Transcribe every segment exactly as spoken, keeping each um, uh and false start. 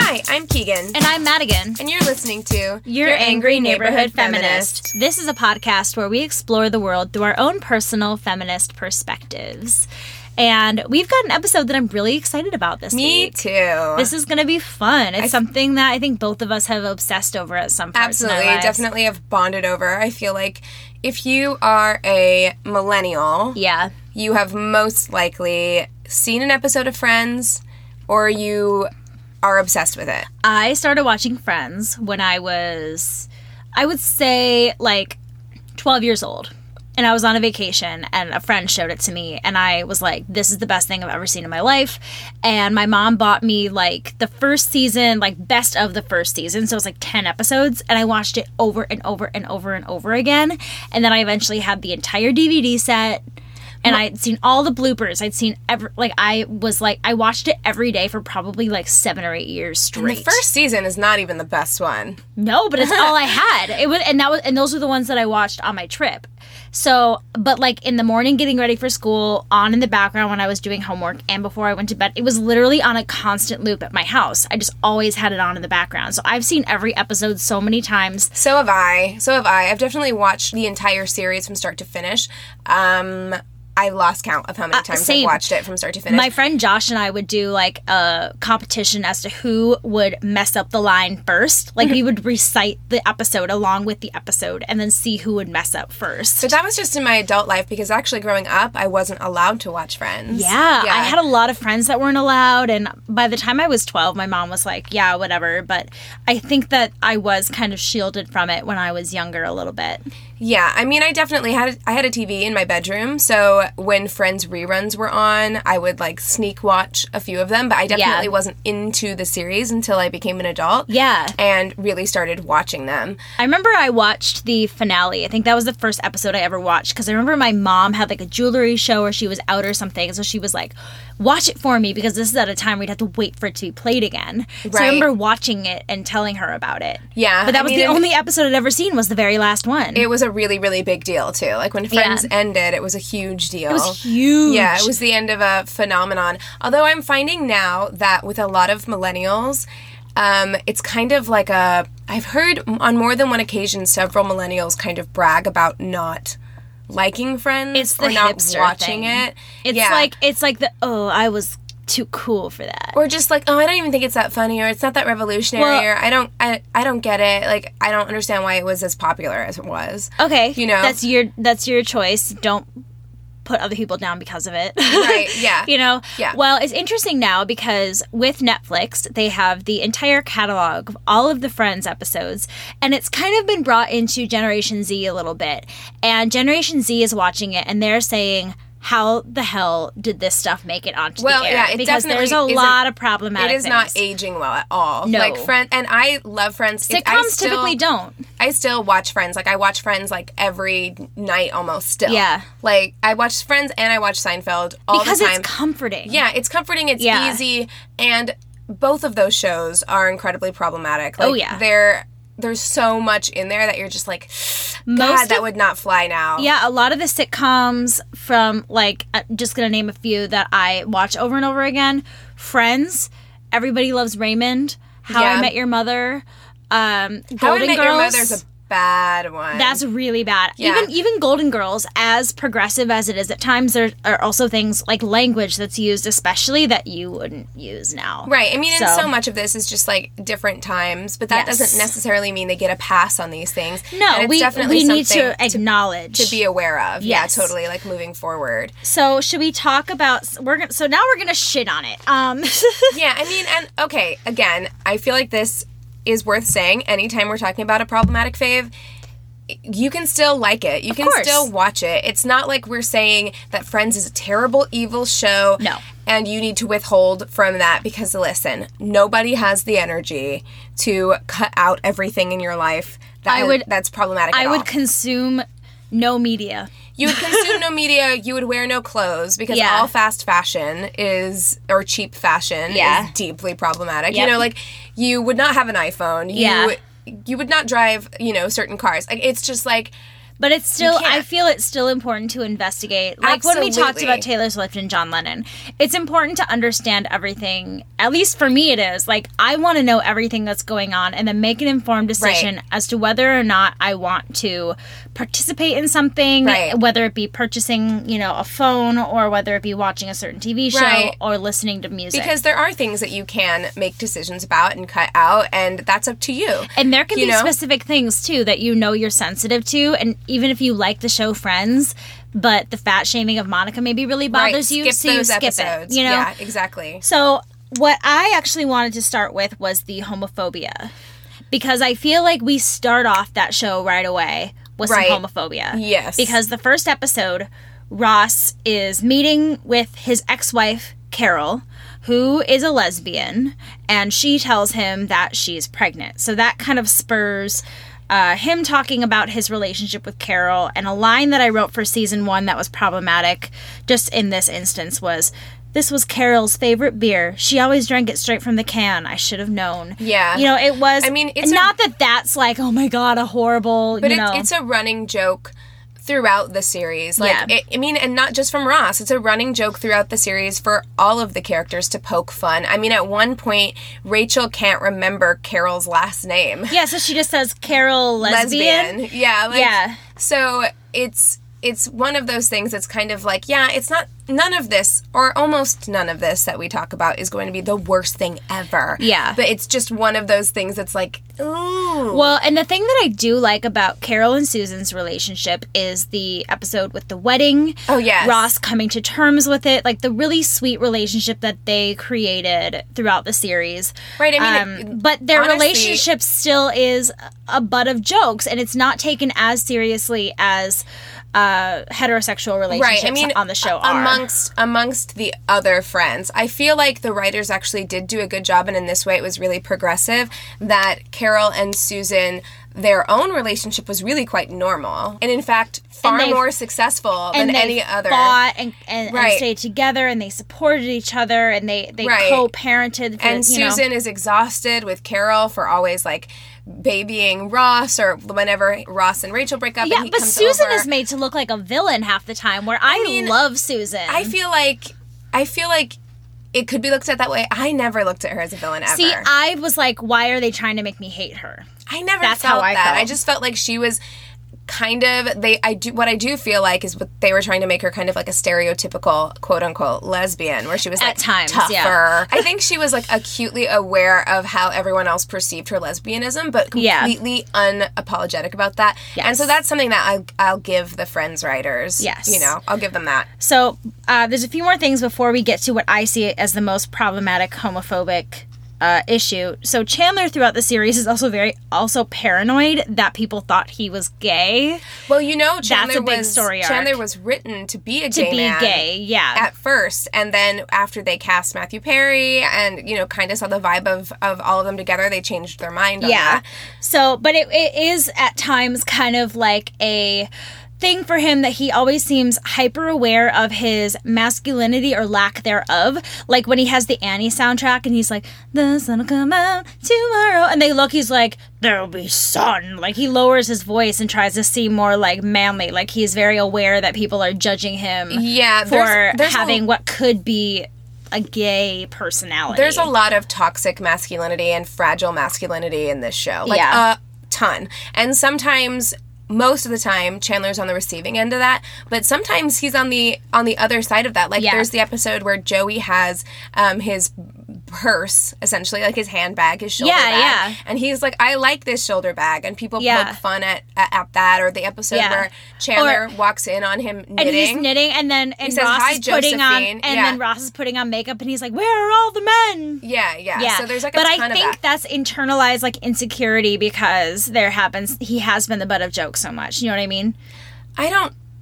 Hi, I'm Keegan. And I'm Madigan. And you're listening to Your, Your Angry Neighborhood, Neighborhood Feminist. Feminist. This is a podcast where we explore the world through our own personal feminist perspectives. And we've got an episode that I'm really excited about this Me week. Me too. This is going to be fun. It's I, something that I think both of us have obsessed over at some point. Absolutely. Definitely have bonded over. I feel like if you are a millennial, yeah, you have most likely seen an episode of Friends or you are obsessed with it. I started watching Friends when I was, I would say, like twelve years old. And I was on a vacation, and a friend showed it to me, and I was like, this is the best thing I've ever seen in my life. And my mom bought me, like, the first season, like, best of the first season, so it was, like, ten episodes, and I watched it over and over and over and over again. And then I eventually had the entire D V D set, and I'd seen all the bloopers. I'd seen, every, like, I was, like, I watched it every day for probably, like, seven or eight years straight. And the first season is not even the best one. No, but it's all I had. It was, and that was, and those were the ones that I watched on my trip. So, but like in the morning getting ready for school, on in the background when I was doing homework, and before I went to bed, it was literally on a constant loop at my house. I just always had it on in the background. So I've seen every episode so many times. So have I. So have I. I've definitely watched the entire series from start to finish. Um... I lost count of how many times uh, I've watched it from start to finish. My friend Josh and I would do, like, a competition as to who would mess up the line first. Like, we would recite the episode along with the episode and then see who would mess up first. But that was just in my adult life because actually growing up, I wasn't allowed to watch Friends. Yeah, yeah. I had a lot of friends that weren't allowed, and by the time I was twelve, my mom was like, yeah, whatever. But I think that I was kind of shielded from it when I was younger a little bit. Yeah, I mean, I definitely had a, I had a T V in my bedroom, so when Friends reruns were on, I would, like, sneak watch a few of them, but I definitely yeah. wasn't into the series until I became an adult. Yeah. And really started watching them. I remember I watched the finale. I think that was the first episode I ever watched, because I remember my mom had, like, a jewelry show or she was out or something, so she was like, watch it for me, because this is at a time we'd have to wait for it to be played again. Right. So I remember watching it and telling her about it. Yeah. But that I was mean, the only episode I'd ever seen was the very last one. It was a really, really big deal, too. Like, when Friends yeah. ended, it was a huge deal. It was huge. Yeah, it was the end of a phenomenon. Although I'm finding now that with a lot of millennials, um, it's kind of like a... I've heard on more than one occasion several millennials kind of brag about not liking Friends it's the or not hipster watching thing. it. It's yeah. like, it's like the, oh, I was... too cool for that. Or just like, oh, I don't even think it's that funny, or it's not that revolutionary, well, or I don't I, I don't get it. Like, I don't understand why it was as popular as it was. Okay. You know? That's your that's your choice. Don't put other people down because of it. Right, yeah. You know? Yeah. Well, it's interesting now because with Netflix, they have the entire catalog of all of the Friends episodes, and it's kind of been brought into Generation Z a little bit. And Generation Z is watching it, and they're saying, how the hell did this stuff make it onto well, the air? Yeah, it because there's a lot of problematic It is things. not aging well at all. No. Like, Friends, and I love Friends. Sitcoms I still, typically don't. I still watch Friends. Like, I watch Friends, like, every night almost still. Yeah. Like, I watch Friends and I watch Seinfeld all because the time. Because it's comforting. Yeah, it's comforting, it's yeah. easy, and both of those shows are incredibly problematic. Like, oh, yeah. They're... There's so much in there that you're just like, God, Most that of, would not fly now. Yeah, a lot of the sitcoms from, like, uh, just going to name a few that I watch over and over again. Friends, Everybody Loves Raymond, How yeah. I Met Your Mother, um, Golden How I Met Girls. Your Mother's a bad one. That's really bad. Yeah. Even even Golden Girls, as progressive as it is at times, there are also things like language that's used especially that you wouldn't use now. Right. I mean, so, and so much of this is just like different times, but that yes. doesn't necessarily mean they get a pass on these things. No, we, we need to acknowledge. To, to be aware of. Yes. Yeah, totally, like moving forward. So should we talk about, we're gonna, so now we're going to shit on it. Um. Yeah, I mean, and okay, again, I feel like this is worth saying anytime we're talking about a problematic fave. You can still like it. You of can course. still watch it. It's not like we're saying that Friends is a terrible, evil show. No. And you need to withhold from that because, listen, nobody has the energy to cut out everything in your life that I would, that's problematic at I all. would consume no media. You would consume no media. You would wear no clothes because yeah. all fast fashion is, or cheap fashion yeah. is deeply problematic. Yep. You know, like, you would not have an iPhone. You, yeah. You would not drive, you know, certain cars. Like, it's just like... But it's still, You can't. I feel it's still important to investigate. Like when we talked Absolutely. about Taylor Swift and John Lennon, it's important to understand everything. At least for me, it is. Like, I want to know everything that's going on and then make an informed decision Right. as to whether or not I want to participate in something, Right. whether it be purchasing, you know, a phone or whether it be watching a certain T V show Right. or listening to music. Because there are things that you can make decisions about and cut out, and that's up to you. And there can You be know? specific things, too, that you know you're sensitive to. And even if you like the show Friends, but the fat shaming of Monica maybe really bothers right. you, Skip so you those skip episodes. it. You know? Yeah, exactly. So what I actually wanted to start with was the homophobia. Because I feel like we start off that show right away with Right. some homophobia. Yes. Because the first episode, Ross is meeting with his ex-wife, Carol, who is a lesbian, and she tells him that she's pregnant. So that kind of spurs uh, him talking about his relationship with Carol. And a line that I wrote for season one that was problematic, just in this instance, was, "This was Carol's favorite beer. She always drank it straight from the can. I should have known." Yeah. You know, it was... I mean, it's not a- that that's like, oh my God, a horrible, But you it, know... it's a running joke throughout the series. Like, Yeah. it, I mean, and not just from Ross. It's a running joke throughout the series for all of the characters to poke fun. I mean, at one point, Rachel can't remember Carol's last name. Yeah, so she just says Carol lesbian. Yeah. Like, Yeah. So it's it's one of those things that's kind of like, yeah, it's not, none of this, or almost none of this that we talk about is going to be the worst thing ever. Yeah. But it's just one of those things that's like, ooh. Well, and the thing that I do like about Carol and Susan's relationship is the episode with the wedding. Oh, yes. Ross coming to terms with it. Like, the really sweet relationship that they created throughout the series. Right, I mean, Um, it- but their honestly- relationship still is a butt of jokes, and it's not taken as seriously as uh, heterosexual relationships Right, I mean, on the show are. amongst amongst the other friends, I feel like the writers actually did do a good job, and in this way, it was really progressive. That Carol and Susan, their own relationship was really quite normal, and in fact, far they've- more successful than and they any other. fought and, and, and Right. stayed together, and they supported each other, and they, they Right. co-parented. For, And you know. Susan is exhausted with Carol for always like babying Ross, or whenever Ross and Rachel break up. Yeah, and he but comes Susan over. is made to look like a villain half the time, where I, mean, love Susan. I feel like I feel like it could be looked at that way. I never looked at her as a villain ever. See, I was like, why are they trying to make me hate her? I never That's felt how I that. felt. I just felt like she was kind of they I do what I do feel like is what they were trying to make her kind of like a stereotypical quote unquote lesbian, where she was At like times, tougher. yeah. I think she was like acutely aware of how everyone else perceived her lesbianism, but Yeah. completely unapologetic about that. Yes. And so that's something that I'll, I'll give the Friends writers. Yes. You know, I'll give them that. So uh, there's a few more things before we get to what I see as the most problematic homophobic uh, issue. So Chandler throughout the series is also very also paranoid that people thought he was gay. Well, you know, Chandler a big was story arc. Chandler was written to be a To gay be man. gay, yeah. At first, and then after they cast Matthew Perry and, you know, kind of saw the vibe of, of all of them together, they changed their mind on Yeah. that. So, but it, it is at times kind of like a thing for him that he always seems hyper aware of his masculinity or lack thereof. Like when he has the Annie soundtrack and he's like, the sun will come out tomorrow. And they look, he's like, there'll be sun. Like he lowers his voice and tries to seem more like manly. Like he's very aware that people are judging him Yeah, for there's- there's a- having what could be a gay personality. There's a lot of toxic masculinity and fragile masculinity in this show. Like, Yeah. a ton. And sometimes, most of the time, Chandler's on the receiving end of that, but sometimes he's on the on the other side of that. Like, Yeah. there's the episode where Joey has um, his purse, essentially, like his handbag, his shoulder Yeah, bag. yeah. And he's like, I like this shoulder bag. And people Yeah. poke fun at, at, at that. Or the episode Yeah. where Chandler Or- walks in on him knitting. And he's knitting, and then and says, Ross "Hi, is putting on, Josephine." and Yeah. then Ross is putting on makeup, and he's like, "Where are all the men?" Yeah, yeah, Yeah, So there's like a but ton I of think that. that's internalized like insecurity because there happens. He has been the butt of jokes so much. You know what I mean? I don't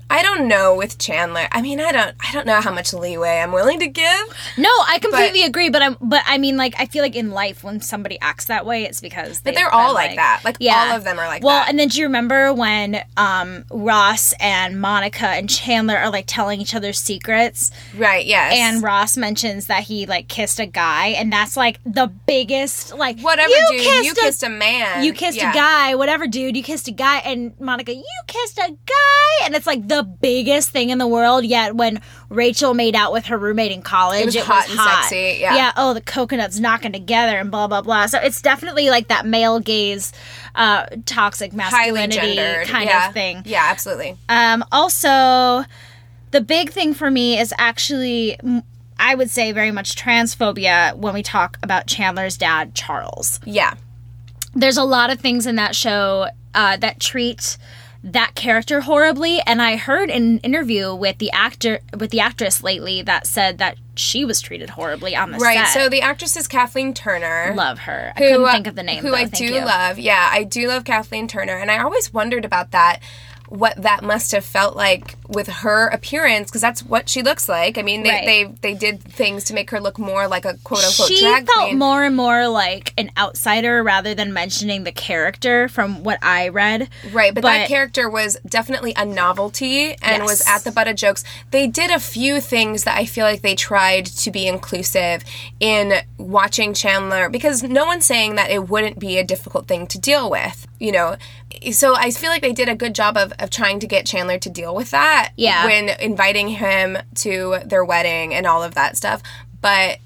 I don't know with Chandler. I mean, I don't I don't know how much leeway I'm willing to give. No, I completely but, agree, but I'm but I mean, like, I feel like in life when somebody acts that way, it's because But they're all like, like that. Like yeah. all of them are like well, that. Well, and then do you remember when um, Ross and Monica and Chandler are like telling each other secrets? Right, yes. And Ross mentions that he like kissed a guy, and that's like the biggest like whatever, you dude. Kissed you a, kissed a man. You kissed yeah. a guy, whatever, dude. You kissed a guy, and Monica, you kissed a guy, and it's like the biggest thing in the world. Yet when Rachel made out with her roommate in college, it was it hot was and hot. sexy. Yeah, yeah. Oh, the coconuts knocking together and blah blah blah. So it's definitely like that male gaze, uh, toxic masculinity kind yeah. of thing. Yeah, absolutely. Um, also, the big thing for me is actually, I would say, very much transphobia when we talk about Chandler's dad, Charles. Yeah. There's a lot of things in that show uh, that treat that character horribly, and I heard in an interview with the actor with the actress lately that said that she was treated horribly on the right, set. so the actress is Kathleen Turner. Love her. I who, couldn't think of the name, Who though. I Thank do you. love. Yeah, I do love Kathleen Turner, and I always wondered about that, what that must have felt like with her appearance, because that's what she looks like. I mean, they, Right. they they did things to make her look more like a quote-unquote She drag felt queen. more and more like an outsider rather than mentioning the character from what I read. Right, but, But- that character was definitely a novelty and Yes. was at the butt of jokes. They did a few things that I feel like they tried to be inclusive in watching Chandler, because no one's saying that it wouldn't be a difficult thing to deal with, you know. So I feel like they did a good job of, of trying to get Chandler to deal with that Yeah. when inviting him to their wedding and all of that stuff. But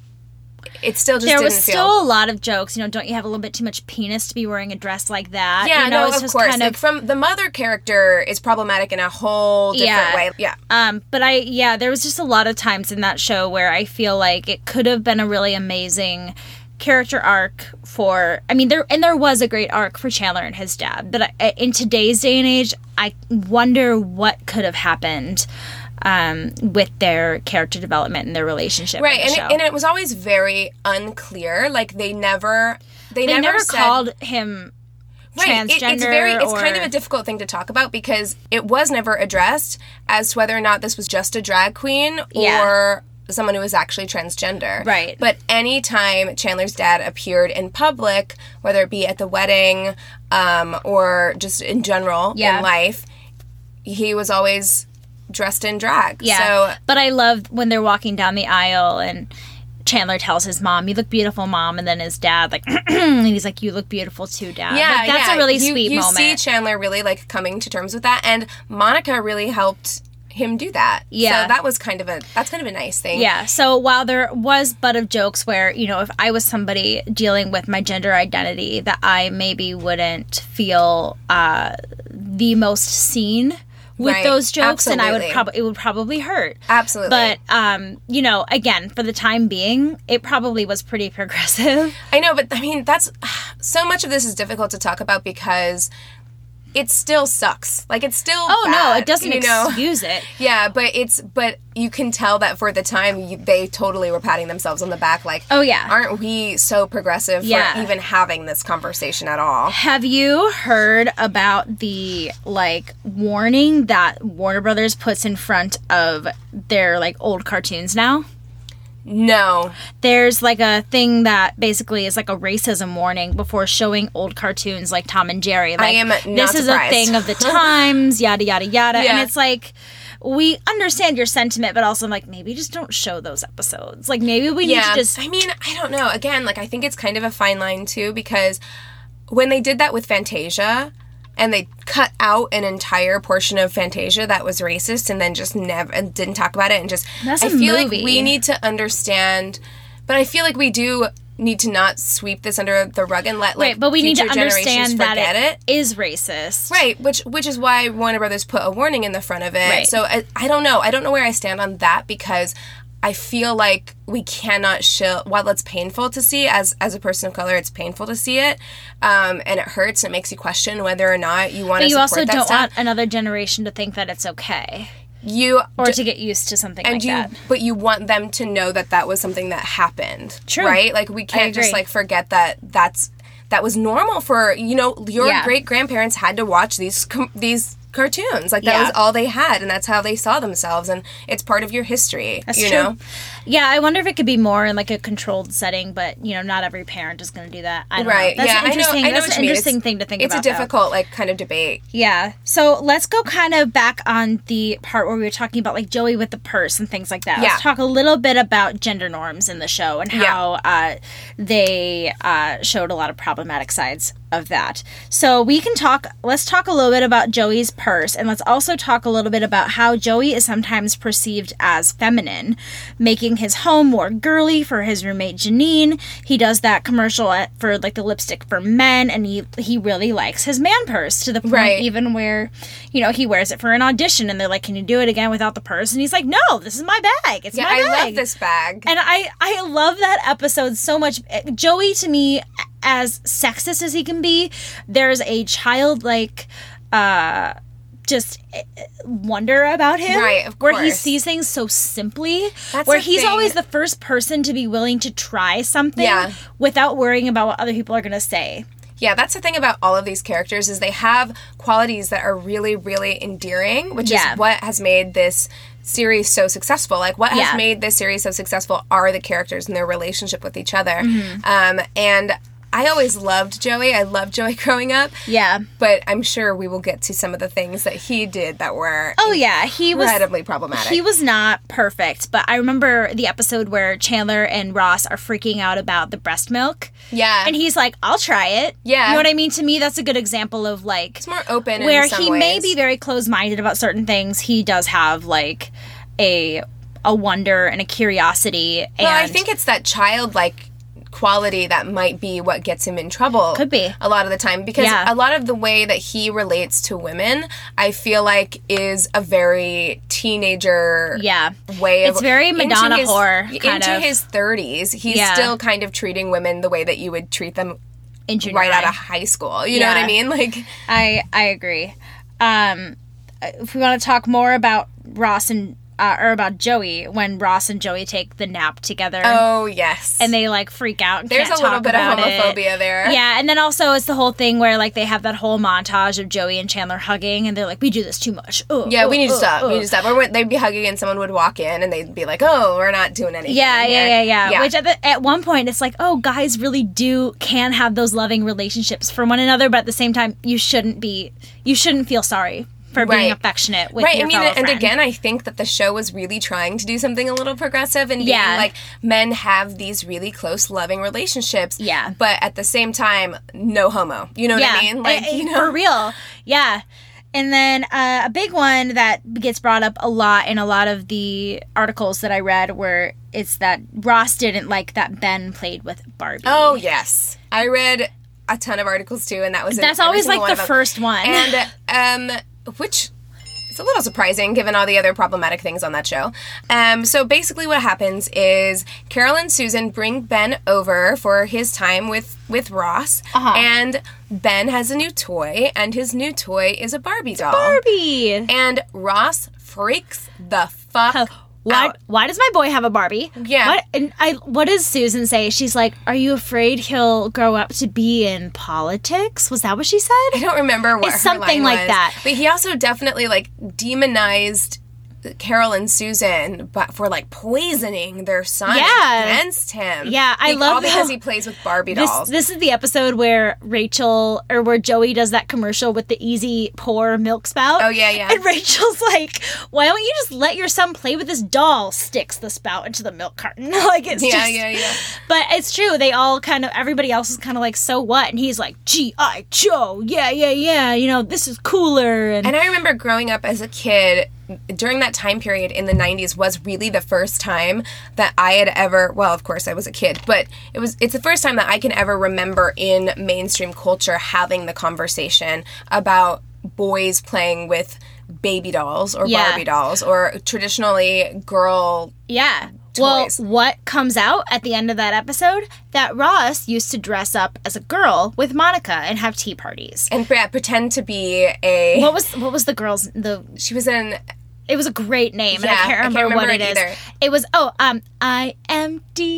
it still just There didn't was feel... still a lot of jokes. You know, don't you have a little bit too much penis to be wearing a dress like that? Yeah, you know, no, it's of just course. Kind Like, of, from the mother character is problematic in a whole different Yeah. way. Yeah. Um, but I, yeah, there was just a lot of times in that show where I feel like it could have been a really amazing character arc for, I mean, there, and there was a great arc for Chandler and his dad, but I, in today's day and age, I wonder what could have happened um, with their character development and their relationship. Right, in the and show. it, and it was always very unclear. Like, they never... They, they never, never said, called him Right, it- transgender. it's very it's or, kind of a difficult thing to talk about because it was never addressed as to whether or not this was just a drag queen Yeah. or someone who was actually transgender. Right. But anytime Chandler's dad appeared in public, whether it be at the wedding um, or just in general Yeah. in life, he was always dressed in drag. Yeah, So but I loved when they're walking down the aisle and Chandler tells his mom, "You look beautiful, Mom," and then his dad, like, and he's like, "You look beautiful too, Dad." yeah, Like, that's yeah. a really you, sweet you moment. see Chandler really like coming to terms with that, and Monica really helped him do that. Yeah. So that was kind of a that's kind of a nice thing. Yeah, so while there was butt of jokes where, you know, if I was somebody dealing with my gender identity, that I maybe wouldn't feel uh, the most seen with Right. those jokes, and I would Absolutely. probably it would probably hurt. Absolutely. But um, you know, again, for the time being, it probably was pretty progressive. I know, but I mean, that's so much of this is difficult to talk about because it still sucks. Like, it's still Oh no, bad, it doesn't you know? excuse it. Yeah, but it's but you can tell that for the time you, they totally were patting themselves on the back. Like, Oh, yeah. aren't we so progressive Yeah. for even having this conversation at all? Have you heard about the like warning that Warner Brothers puts in front of their like old cartoons now? No. There's like a thing that basically is like a racism warning before showing old cartoons like Tom and Jerry. Like, am not this is surprised. a thing of the times, yada yada yada. Yeah. And it's like, we understand your sentiment, but also like maybe just don't show those episodes. Like maybe we need Yeah, to just I mean, I don't know. Again, like, I think it's kind of a fine line, too, because when they did that with Fantasia, and they cut out an entire portion of Fantasia that was racist and then just never, and didn't talk about it, and just, That's I a feel movie. like we need to understand, but I feel like we do need to not sweep this under the rug and let, like, right, but we need to future generations understand that forget it, it. is racist. Right, which which is why Warner Brothers put a warning in the front of it. Right. So I, I don't know. I don't know where I stand on that because I feel like we cannot show. While it's painful to see, as as a person of color, it's painful to see it, um, and it hurts. It makes you question whether or not you want But to you support also that don't stuff. want another generation to think that it's okay You or d- to get used to something and like you, that. but you want them to know that that was something that happened. True. Right? Like we can't just agree. like forget that that's that was normal for you know your Yeah. great grandparents had to watch these com- these cartoons. Like, that Yeah. was all they had, and that's how they saw themselves, and it's part of your history. That's you true. know? Yeah, I wonder if it could be more in like a controlled setting, but you know, not every parent is going to do that. I don't Right. know. That's yeah, an interesting, I know. I know that's what an you mean. interesting It's- thing to think It's about. a though. difficult, like, kind of debate. Yeah. So let's go kind of back on the part where we were talking about like Joey with the purse and things like that. Yeah. Let's talk a little bit about gender norms in the show and how uh, they uh, showed a lot of problematic sides of that. So we can talk, let's talk a little bit about Joey's purse, and let's also talk a little bit about how Joey is sometimes perceived as feminine, making his home more girly for his roommate Janine. He does that commercial at, for like the lipstick for men, and he he really likes his man purse to the point Right. even where, you know, he wears it for an audition and they're like, can you do it again without the purse? And he's like, no, this is my bag. It's Yeah, my I bag. love this bag. And I, I love that episode so much. Joey, to me, as sexist as he can be, there's a childlike, uh, just uh, wonder about him. Right, of Where he course. sees things so simply. That's where the he's thing. always the first person to be willing to try something Yeah. without worrying about what other people are going to say. Yeah, that's the thing about all of these characters is they have qualities that are really, really endearing, which Yeah. is what has made this series so successful. Like, what Yeah. has made this series so successful are the characters and their relationship with each other. Mm-hmm. Um, and I always loved Joey. I loved Joey growing up. Yeah. But I'm sure we will get to some of the things that he did that were Oh, yeah. He was. incredibly problematic. He was not perfect, but I remember the episode where Chandler and Ross are freaking out about the breast milk. yeah. And he's like, I'll try it. Yeah. You know what I mean? To me, that's a good example of like It's more open where in some he ways. may be very closed-minded about certain things. He does have like a a wonder and a curiosity. And Well, I think it's that childlike quality that might be what gets him in trouble. Could be. A lot of the time. Because Yeah. a lot of the way that he relates to women, I feel like is a very teenager yeah. way of... It's very into Madonna his- whore, kind into of. his thirties, he's Yeah. still kind of treating women the way that you would treat them In junior right out high. of high school. You know what Yeah. I mean? Like... I I agree. Um, if we want to talk more about Ross and uh, or about Joey, when Ross and Joey take the nap together, Oh, yes. and they like freak out. And There's can't a little talk bit of about it. homophobia there. Yeah, and then also it's the whole thing where like they have that whole montage of Joey and Chandler hugging, and they're like, "We do this too much." Ugh, Yeah, ugh, we need to ugh, stop. We ugh. need to stop. Or when they'd be hugging and someone would walk in and they'd be like, oh, we're not doing anything. Yeah, yeah, here." yeah, yeah. Which at, the, at one point it's like, oh, guys really do can have those loving relationships for one another, but at the same time, you shouldn't be, you shouldn't feel sorry for being Right. affectionate with Right, your I mean, fellow and friend. again, I think that the show was really trying to do something a little progressive and being Yeah. like, men have these really close, loving relationships. Yeah. But at the same time, no homo. You know what yeah, I mean? Like, eh, eh, you know. for real, yeah. And then uh, a big one that gets brought up a lot in a lot of the articles that I read, where it's that Ross didn't like that Ben played with Barbie. Oh, yes. I read a ton of articles too, and that was in that's every always single like one the of them. first one. And, um, which is a little surprising given all the other problematic things on that show. Um, so basically what happens is Carol and Susan bring Ben over for his time with, with Ross, Uh-huh. and Ben has a new toy, and his new toy is a Barbie doll. Barbie. And Ross freaks the fuck Why? out. Why does my boy have a Barbie? Yeah. What? And I. What does Susan say? She's like, "Are you afraid he'll grow up to be in politics?" Was that what she said? I don't remember what It's her something line like was, that. But he also definitely like demonized Carol and Susan, but for like poisoning their son Yeah. against him. Yeah, I Be- love all because how- he plays with Barbie This dolls. this is the episode where Rachel or where Joey does that commercial with the easy pour milk spout. Oh, yeah, yeah. And Rachel's like, "Why don't you just let your son play with this doll?" Sticks the spout into the milk carton. Like it's yeah, just yeah, yeah. But it's true. They all kind of, everybody else is kind of like, so what? And he's like, G I. Joe. Yeah, yeah, yeah. You know, this is cooler. And, And I remember growing up as a kid during that time period in the nineties was really the first time that I had ever, well, of course I was a kid, but it was it's the first time that I can ever remember in mainstream culture having the conversation about boys playing with baby dolls or Yeah. Barbie dolls or traditionally girl. yeah. Toys. Well, what comes out at the end of that episode? That Ross used to dress up as a girl with Monica and have tea parties. And yeah, pretend to be a. What was what was the girl's the? She was in. It was a great name, and Yeah, I can't I can't remember, what remember it it is. either. It was oh um I M D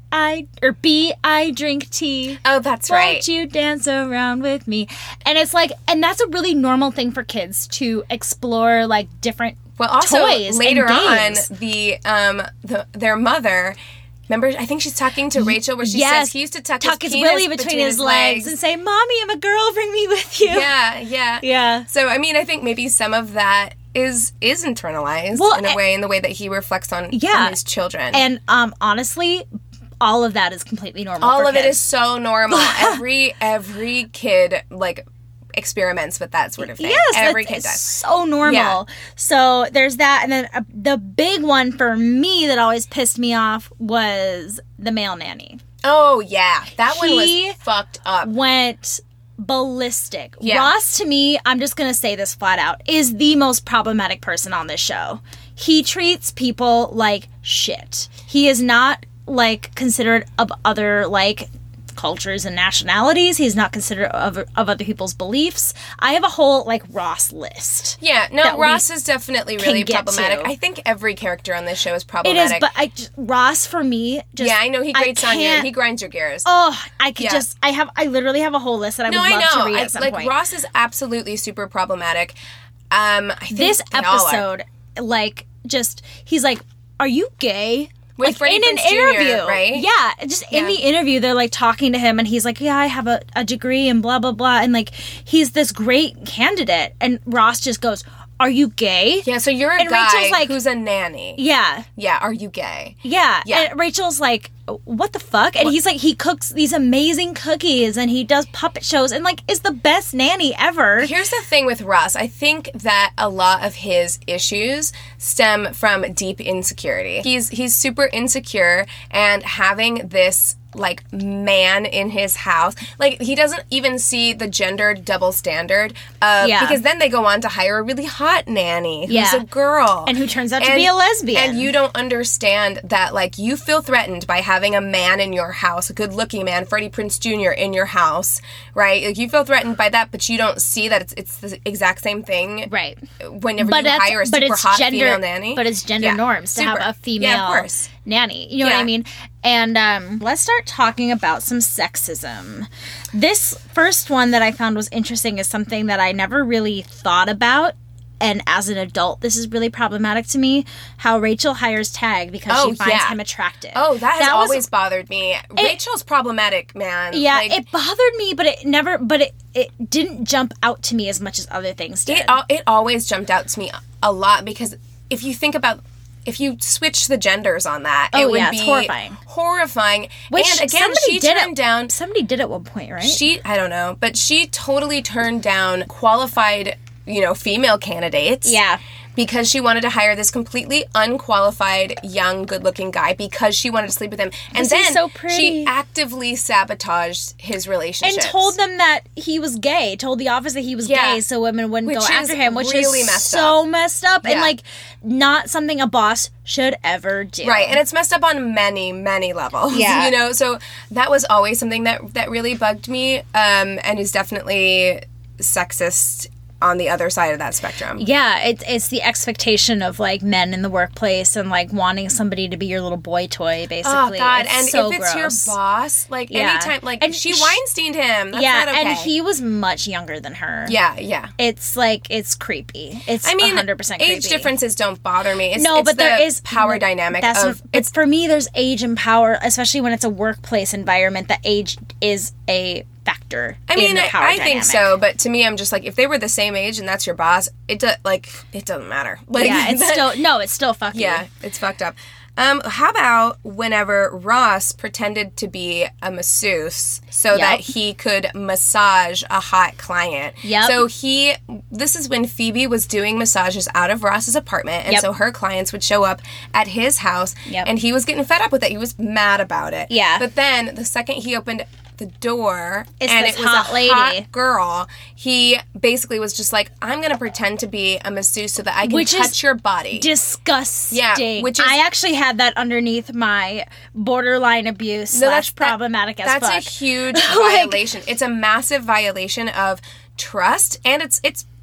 I, or B, I drink tea. Oh, that's Won't right. you dance around with me? And it's like, and that's a really normal thing for kids to explore, like, different Well, also toys later and on, games. the um the their mother. Remember, I think she's talking to Rachel where she Yes. says he used to tuck, tuck his, his penis willy between, his legs. and say, Mommy, I'm a girl, bring me with you. Yeah, yeah, Yeah. So I mean, I think maybe some of that is is internalized Well, in a and- way, in the way that he reflects on, Yeah. on his children. And um, honestly, all of that is completely normal. all for of it kids. is so normal. every every kid like experiments with that sort of thing. Yes, every it's, kid it's does. so normal. Yeah. So there's that, and then uh, the big one for me that always pissed me off was the male nanny. Oh yeah, that one He was fucked up. Went ballistic. Yeah. Ross, to me, I'm just gonna say this flat out, is the most problematic person on this show. He treats people like shit. He is not like considerate of other like cultures and nationalities. He's not considerate of, of other people's beliefs. I have a whole like Ross list. Yeah, no, that we Ross is definitely really get problematic. to. I think every character on this show is It problematic. is, but I just- Ross for me. Just, yeah, I know he grates on you. can't- He grinds your gears. Oh, I could Yeah. just. I have. I literally have a whole list that I no, would I love know. to read I, at some like point. Ross is absolutely super problematic. Um, I think This they all are. episode, like, just he's like, "Are you gay?" With like Freddie in an Prinze Junior, interview, right? Yeah, just in Yeah. the interview, they're like talking to him, and he's like, "Yeah, I have a, a degree and blah blah blah," and like he's this great candidate, and Ross just goes, "Are you gay?" Yeah, so you're a And guy Rachel's like- who's a nanny. Yeah, Yeah, are you gay? yeah, Yeah. And Rachel's like, "What the fuck?" And he's like, he cooks these amazing cookies, and he does puppet shows, and like is the best nanny ever. Here's the thing with Ross. I think that a lot of his issues stem from deep insecurity. He's he's super insecure, and having this like man in his house, like he doesn't even see the gendered double standard of, Yeah. because then they go on to hire a really hot nanny who's Yeah. a girl And who turns out to be a lesbian. and you don't understand that like you feel threatened by having a man in your house, a good looking man, Freddie Prinze Junior in your house, right? Like you feel threatened by that, but you don't see that it's it's the exact same thing, Right. whenever But you that's- hire a but super it's hot gender, female nanny. But it's gender Yeah, norms to super. have a female Yeah, of course. nanny. You know what Yeah. I mean? And um, let's start talking about some sexism. This first one that I found was interesting is something that I never really thought about. And as an adult, this is really problematic to me. How Rachel hires Tag because Oh, she finds yeah. him attractive. Oh, that has was- always bothered me. Rachel's problematic, man. Yeah, Like, it bothered me, but it never. But it, it didn't jump out to me as much as other things did. It, al- it always jumped out to me a lot because if you think about, if you switch the genders on that, Oh, it would yeah, be it's horrifying. horrifying. Which and again, somebody she did turned it, down. Somebody did at one point, right? She, I don't know, but she totally turned down qualified, you know, female candidates. Yeah. Because she wanted to hire this completely unqualified, young, good-looking guy because she wanted to sleep with him. And 'Cause he's then so pretty. she actively sabotaged his relationship. and told them that he was gay. Told the office that he was Yeah. gay, so women wouldn't Which go is after him, which really is messed so messed up and Yeah. like not something a boss should ever do. Right, and it's messed up on many, many levels. Yeah. You know, so that was always something that that really bugged me, um, and is definitely sexist on the other side of that spectrum. Yeah, it's it's the expectation of like men in the workplace and like wanting somebody to be your little boy toy, basically. Oh God! It's and so if it's gross. your boss, like Yeah. anytime, like And she sh- Weinsteined him. That's yeah, not okay. and he was much younger than her. Yeah, yeah. It's like it's creepy. It's I mean, one hundred percent creepy. age differences don't bother me. It's, No, it's but the there is power like, dynamic That's of what, it's for me. There's age and power, especially when it's a workplace environment. That age is a factor. I mean, in the I, power I think dynamic. so, but to me, I'm just like, if they were the same age and that's your boss, it do, like it doesn't matter. Like, Yeah, it's that- still no, it's still fucking. yeah, it's fucked up. Um, how about whenever Ross pretended to be a masseuse so Yep. that he could massage a hot client? Yep. So he, this is when Phoebe was doing massages out of Ross's apartment, and Yep. so her clients would show up at his house, Yep. and he was getting fed up with it. He was mad about it. Yeah. But then the second he opened the door It's and this it was hot a lady. hot girl, he basically was just like, I'm going to pretend to be a masseuse so that I can Which is touch your body. disgusting. Yeah, which is- I actually had that underneath my borderline abuse No, slash that- problematic as That's fuck. a huge Like- violation. It's a massive violation of trust, and it's it's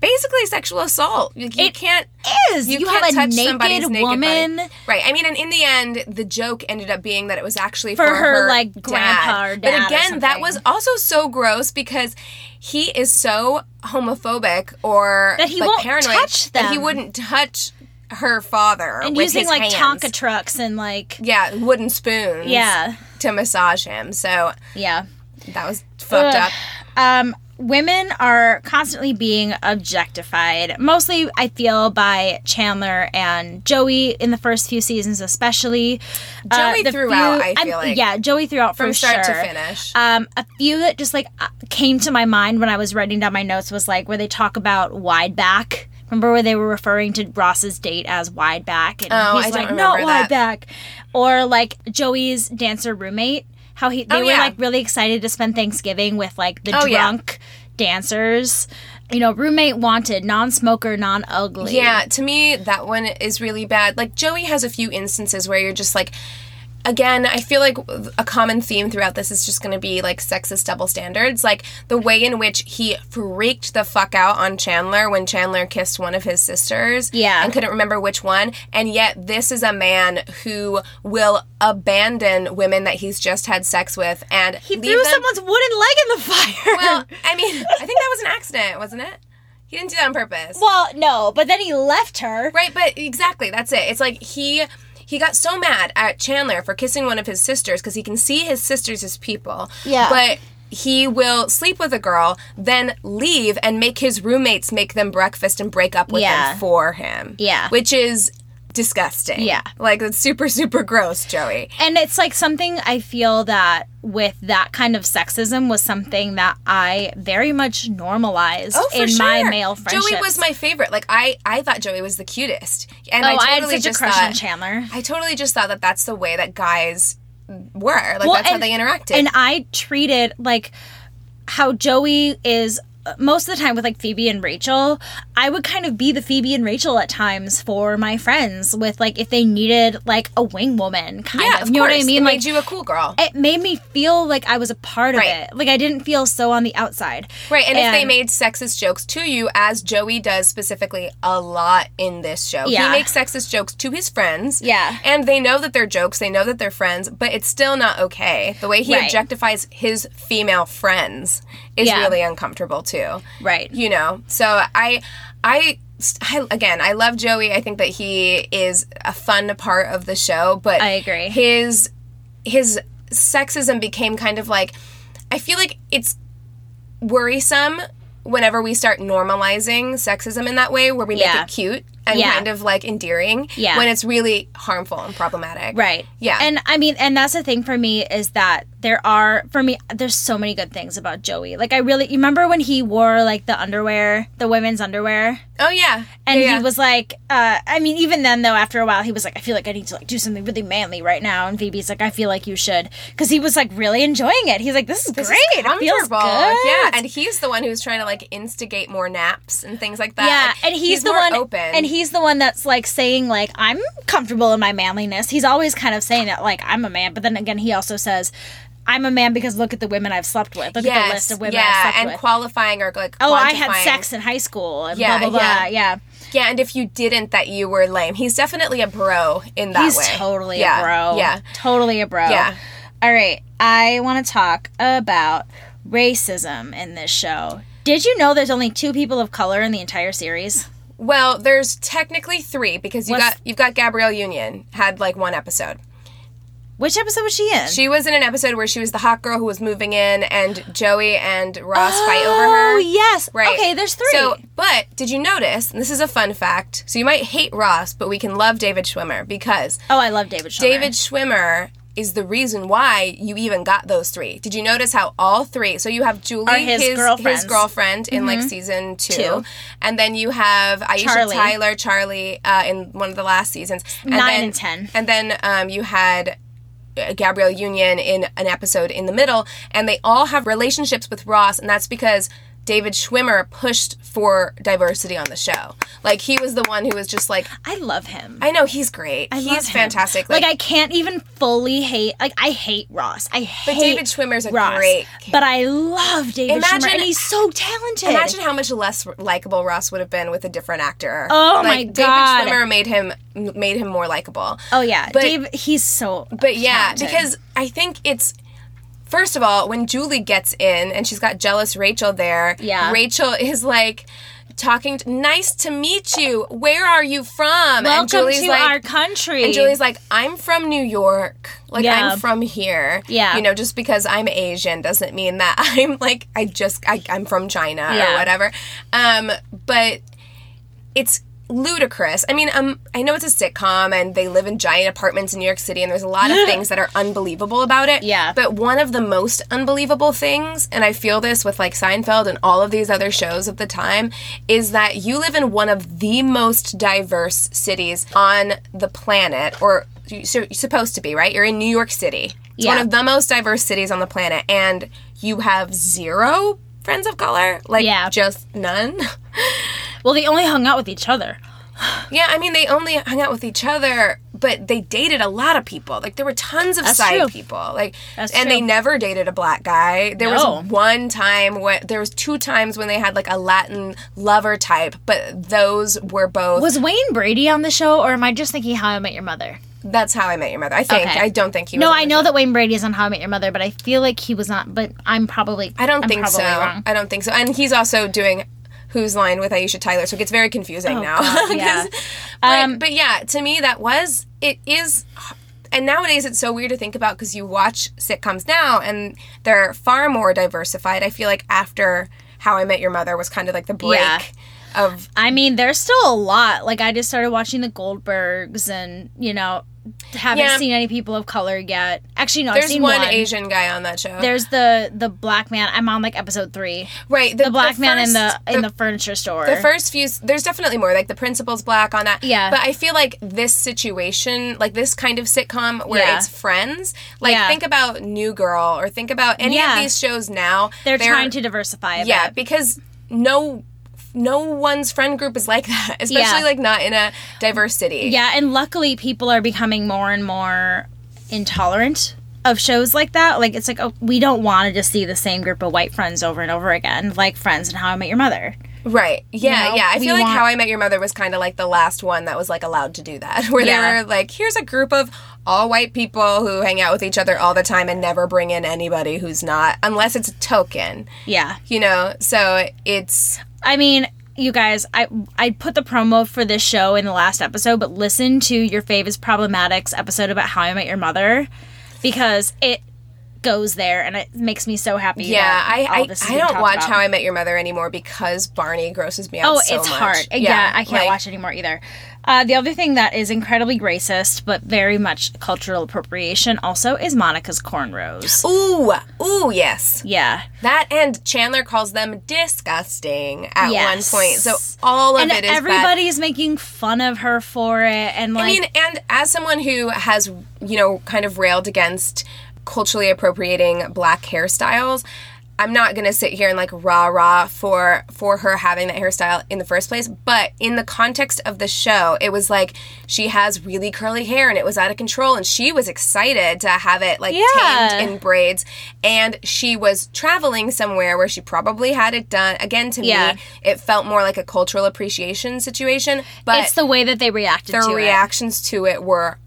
basically sexual assault. You, you It can't. is. You, You can't have a touch naked somebody's naked woman. body. Right. I mean, and in the end, the joke ended up being that it was actually For for, her, like, dad. grandpa or dad But or again, that something. was also so gross because he is so homophobic or That he like, won't paranoid touch that he them. wouldn't touch her father And with using, his like, hands. Tonka trucks and, like... Yeah, wooden spoons. Yeah. To massage him. So Yeah. that was fucked Ugh. up. Um, women are constantly being objectified. Mostly, I feel, by Chandler and Joey in the first few seasons, especially. Joey the throughout, I I'm- feel like. Yeah, Joey throughout From for start sure. to finish. Um, a few that just like uh, came to my mind when I was writing down my notes was like where they talk about wide back. Remember where they were referring to Ross's date as wide back, and Oh, he's I don't like, remember not wide that. back, or like Joey's dancer roommate. How he they Oh, were yeah. like really excited to spend Thanksgiving with like the Oh, yeah. drunk dancers. You know, roommate wanted, non-smoker, non-ugly. Yeah, to me, that one is really bad. Like, Joey has a few instances where you're just like, again, I feel like a common theme throughout this is just going to be, like, sexist double standards. Like, the way in which he freaked the fuck out on Chandler when Chandler kissed one of his sisters. Yeah. And couldn't remember which one. And yet, this is a man who will abandon women that he's just had sex with and He leave threw them. someone's wooden leg in the fire. Well, I mean, I think that was an accident, wasn't it? He didn't do that on purpose. well, no, but then he left her. Right, but exactly, that's it. It's like he he got so mad at Chandler for kissing one of his sisters because he can see his sisters as people. Yeah. But he will sleep with a girl, then leave and make his roommates make them breakfast and break up with Yeah. them for him. Yeah. Which is disgusting. Yeah. Like, it's super, super gross, Joey. And it's like something I feel that with that kind of sexism was something that I very much normalized Oh, for in sure. my male friendships. Joey was my favorite. Like, I, I thought Joey was the cutest. And oh, I I, totally had such just a crush thought, on Chandler. I totally just thought that that's the way that guys were. Like, Well, that's how and- they interacted. And I treated like how Joey is uh, most of the time with like Phoebe and Rachel. I would kind of be the Phoebe and Rachel at times for my friends with like if they needed like a wing woman kind yeah, of. of You know course. what I mean? It Like made you a cool girl. it made me feel like I was a part of Right. it. Like I didn't feel so on the outside. Right, and, if they And- made sexist jokes to you, as Joey does specifically a lot in this show, Yeah. he makes sexist jokes to his friends. Yeah. And they know that they're jokes, they know that they're friends, but it's still not okay. The way he Right. objectifies his female friends is Yeah. really uncomfortable too. Right. You know, so I, I, I, again, I love Joey. I think that he is a fun part of the show, but I agree. His, his sexism became kind of like, I feel like it's worrisome whenever we start normalizing sexism in that way, where we Yeah. make it cute and Yeah. kind of like endearing, Yeah. when it's really harmful and problematic. Right. Yeah. And I mean, and that's the thing for me is that there are, for me, there's so many good things about Joey. Like, I really, you remember when he wore, like, the underwear, the women's underwear? Oh, yeah. And Yeah, yeah. he was like, uh, I mean, even then, though, after a while, he was like, I feel like I need to, like, do something really manly right now. And Phoebe's like, I feel like you should. Because he was, like, really enjoying it. He's like, this is This great. is It feels comfortable. good. Yeah, and he's the one who's trying to like instigate more naps and things like that. Yeah, Like, and he's, the more one, open. and he's the one that's like saying like I'm comfortable in my manliness. He's always kind of saying that like I'm a man, but then again he also says I'm a man because look at the women I've slept with. Look yes, at the list of women I've yeah, slept and with. qualifying or like Oh, I had quantifying. sex in high school and Yeah, blah blah blah. yeah. Yeah, Yeah, and if you didn't, that you were lame. He's definitely a bro in that he's way. totally yeah, a bro. Yeah, totally a bro. Yeah. All right, I want to talk about racism in this show. Did you know there's only two people of color in the entire series? Well, there's technically three because you What's- got you've got Gabrielle Union had like one episode. Which episode was she in? She was in an episode where she was the hot girl who was moving in, and Joey and Ross fight over her. Oh, yes. Right. Okay, there's three. So, but did you notice? And this is a fun fact. So you might hate Ross, but we can love David Schwimmer because oh, I love David Schwimmer. David Schwimmer is the reason why you even got those three. Did you notice how all three? So you have Julie, Are his girlfriends. his girlfriend in like season two, Two. and then you have Aisha Charlie. Tyler, Charlie uh, in one of the last seasons, and Nine then, and ten. and then um, you had uh, Gabrielle Union in an episode in the middle, and they all have relationships with Ross, and that's because David Schwimmer pushed for diversity on the show. Like, he was the one who was just like, I love him. I know, he's great. I he's love him. fantastic. Like, like, I can't even fully hate, like, I hate Ross. I hate But David Schwimmer's a Ross, great but I love David Imagine- Schwimmer, and he's so talented. Imagine how much less likable Ross would have been with a different actor. Oh, my like, God. David Schwimmer made him made him more likable. Oh, yeah. But- Dave, he's so But yeah, talented. because I think it's first of all, when Julie gets in and she's got jealous Rachel there, Yeah. Rachel is like talking to, nice to meet you. Where are you from? Welcome and Julie's to like, our country. And Julie's like, I'm from New York. Like, Yeah. I'm from here. Yeah. You know, just because I'm Asian doesn't mean that I'm like, I just, I, I'm from China Yeah. or whatever. Um, but it's ludicrous. I mean, um, I know it's a sitcom and they live in giant apartments in New York City and there's a lot of things that are unbelievable about it. Yeah. But one of the most unbelievable things, and I feel this with like Seinfeld and all of these other shows of the time, is that you live in one of the most diverse cities on the planet, or so you're supposed to be, right? You're in New York City. It's Yeah. one of the most diverse cities on the planet, and you have zero friends of color? Like, Yeah. just none? Well, they only hung out with each other. Yeah, I mean, they only hung out with each other, but they dated a lot of people. Like, there were tons of That's side true. people. Like, That's and true. they never dated a black guy. There No. was one time when there was two times when they had like a Latin lover type, but those were both. Was Wayne Brady on the show, or am I just thinking How I Met Your Mother? That's How I Met Your Mother. I think. Okay. I don't think he was. No, on I the know show. that Wayne Brady is on How I Met Your Mother, but I feel like he was not. But I'm probably. I don't I'm think so. probably Wrong. I don't think so. And he's also doing Who's Line with Aisha Tyler, so it gets very confusing Oh, now. God, 'Cause- yeah. but, Um, but yeah, to me that was it is, and nowadays it's so weird to think about because you watch sitcoms now and they're far more diversified. I feel like after How I Met Your Mother was kind of like the break Yeah. of. I mean, there's still a lot. Like, I just started watching the Goldbergs, and you know, haven't Yeah. seen any people of color yet. Actually, no, I've There's seen one, one. Asian guy on that show. There's the the black man. I'm on like episode three. right, The black man in the first- in the furniture store. The first few, there's definitely more. Like the principal's black on that. Yeah. But I feel like this situation, like this kind of sitcom where Yeah. it's friends, like Yeah. think about New Girl or think about any Yeah. of these shows now. they're, trying to diversify a Yeah, bit. because no. No one's friend group is like that, especially Yeah. like not in a diverse city. Yeah, and luckily people are becoming more and more intolerant of shows like that. Like, it's like, oh, we don't want to just see the same group of white friends over and over again, like Friends and How I Met Your Mother. Right. Yeah, You know, yeah. I we feel like want- How I Met Your Mother was kind of like the last one that was like allowed to do that, where Yeah. they were like, here's a group of all white people who hang out with each other all the time and never bring in anybody who's not, unless it's a token, Yeah. you know? So it's, I mean, you guys, I I put the promo for this show in the last episode, but listen to your favorite Problematics episode about How I Met Your Mother, because it goes there and it makes me so happy. yeah, that I all I, this is I being don't talked watch about. How I Met Your Mother anymore because Barney grosses me out Oh, so it's much. hard. Yeah, I can't like- watch it anymore either. Uh, the other thing that is incredibly racist, but very much cultural appropriation, also is Monica's cornrows. Ooh, ooh, yes. Yeah. That and Chandler calls them disgusting at Yes. one point. So all of And it is bad. everybody's making fun of her for it, and like, I mean, and as someone who has, you know, kind of railed against culturally appropriating black hairstyles, I'm not gonna sit here and like rah rah for for her having that hairstyle in the first place. But in the context of the show, it was like she has really curly hair and it was out of control, and she was excited to have it like Yeah. tamed in braids. And she was traveling somewhere where she probably had it done. Again, to Yeah. me, it felt more like a cultural appreciation situation. But it's the way that they reacted their to reactions to it were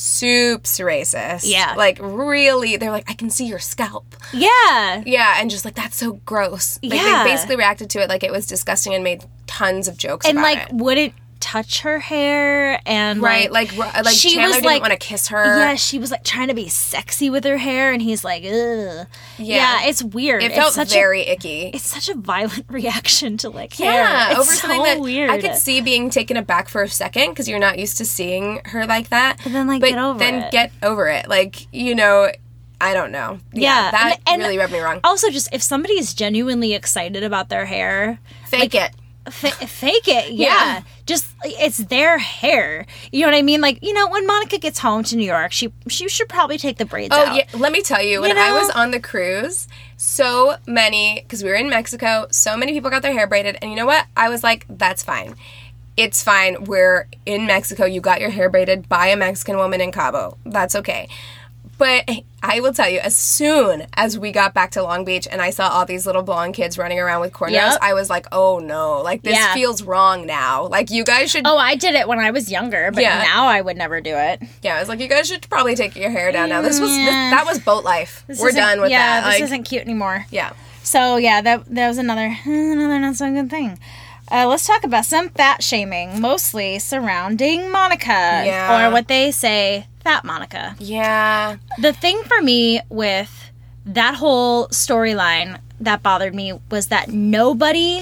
soups racist. Yeah. Like, really, they're like, I can see your scalp. it. Yeah. Yeah, and just like, that's so gross. Like, Yeah. they basically reacted to it like it was disgusting and made tons of jokes And about like, it. would it touch her hair? And Right, like, like, ru- like she Chandler was, didn't like- want to kiss her. yeah, she was like trying to be sexy with her hair, and he's like, ugh. Yeah, it's weird. It felt it's such very A, icky. it's such a violent reaction to like Yeah, hair. It's over so something that weird. I could see being taken aback for a second because you're not used to seeing her like that. But then, like, but get over then it. get over it. Like, you know, I don't know. Yeah, that and- and really rubbed me wrong. Also, just if somebody is genuinely excited about their hair, Fake it. F- fake it, yeah. Yeah. Just it's their hair. You know what I mean? Like, you know, when Monica gets home to New York, she she should probably take the braids Oh, out. yeah. Let me tell you, when You I know? was on the cruise, so many, because we were in Mexico, so many people got their hair braided. And you know what? I was like, that's fine. It's fine. We're in Mexico. You got your hair braided by a Mexican woman in Cabo. That's okay. But I will tell you, as soon as we got back to Long Beach and I saw all these little blonde kids running around with cornrows, Yep. I was like, oh no, like this Yeah. feels wrong now. Like you guys should, Oh, I did it when I was younger, but Yeah. now I would never do it. yeah, I was like, you guys should probably take your hair down now. This was, this, Yeah. that was boat life. This We're isn't- done with yeah, that. this Like, isn't cute anymore. yeah. So yeah, that that was another another not so good thing. Uh, let's talk about some fat shaming, mostly surrounding Monica, Yeah. or what they say, Fat Monica. Yeah. The thing for me with that whole storyline that bothered me was that nobody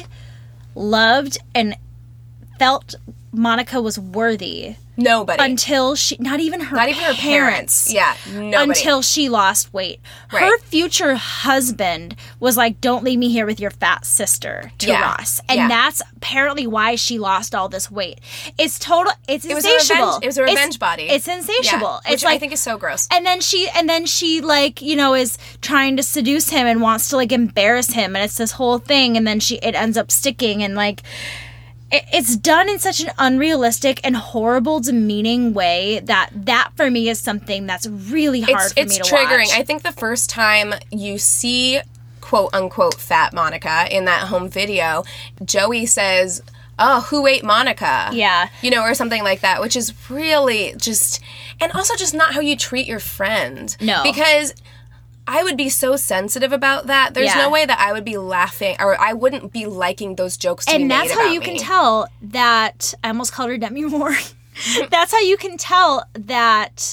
loved and felt Monica was worthy Nobody. until she, not even her Not even her parents. Yeah, nobody. until she lost weight. Her Right. future husband was like, don't leave me here with your fat sister to Yeah. Ross. And Yeah. that's apparently why she lost all this weight. It's total, it's It was a insatiable. revenge. It was a revenge it's, body. It's insatiable. Yeah, It's which like, I think is so gross. and then she, and then she like, you know, is trying to seduce him and wants to like embarrass him. And it's this whole thing. And then she, it ends up sticking and like, it- it's done in such an unrealistic and horrible, demeaning way that that for me is something that's really hard It's for it's me to triggering. watch. I think the first time you see quote unquote fat Monica in that home video, Joey says, "Oh, who ate Monica?" Yeah. You know, or something like that, which is really just, and also just not how you treat your friend. No. Because I would be so sensitive about that. There's Yeah. no way that I would be laughing or I wouldn't be liking those jokes to be And made that's how about you me. can tell that I almost called her Demi Moore. That's how you can tell that.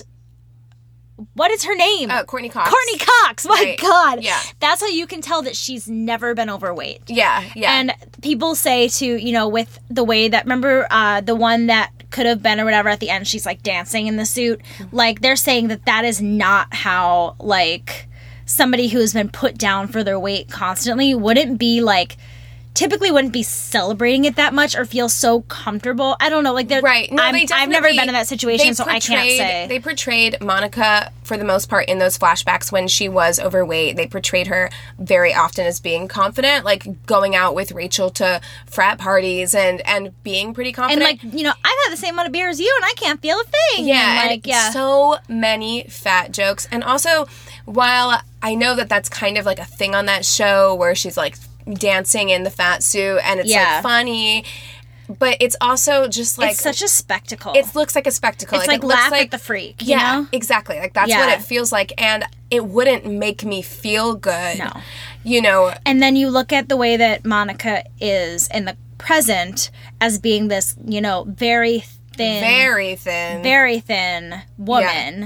What is her name? Uh, Courtney Cox. Courtney Cox. My Right. God. Yeah. That's how you can tell that she's never been overweight. Yeah, yeah. And people say to, you know, with the way that, remember uh, the one that could have been or whatever at the end, she's like dancing in the suit. Like they're saying that that is not how, like, somebody who's been put down for their weight constantly wouldn't be like, typically wouldn't be celebrating it that much or feel so comfortable. I don't know. Like, they're, Right. No, I'm, they I've never definitely- been in that situation, they so I can't portrayed- say. They portrayed Monica, for the most part, in those flashbacks when she was overweight. They portrayed her very often as being confident, like going out with Rachel to frat parties and, and being pretty and confident. like, you know, I've had the same amount of beer as you and I can't feel a thing. yeah, And, and like, yeah. so many fat jokes. And also, while I know that that's kind of like a thing on that show where she's like dancing in the fat suit and it's Yeah. like funny, but it's also just like it's such a spectacle. it looks like a spectacle. It's like, it looks laugh like, at the freak, you yeah, know? exactly. Like that's Yeah. what it feels like, and it wouldn't make me feel good. No. You know, And then you look at the way that Monica is in the present as being this, you know, very thin, very thin. very thin woman.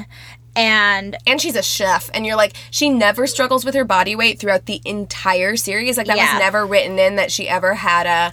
And and she's a chef, and you're like, she never struggles with her body weight throughout the entire series. Like that Yeah. was never written in that she ever had a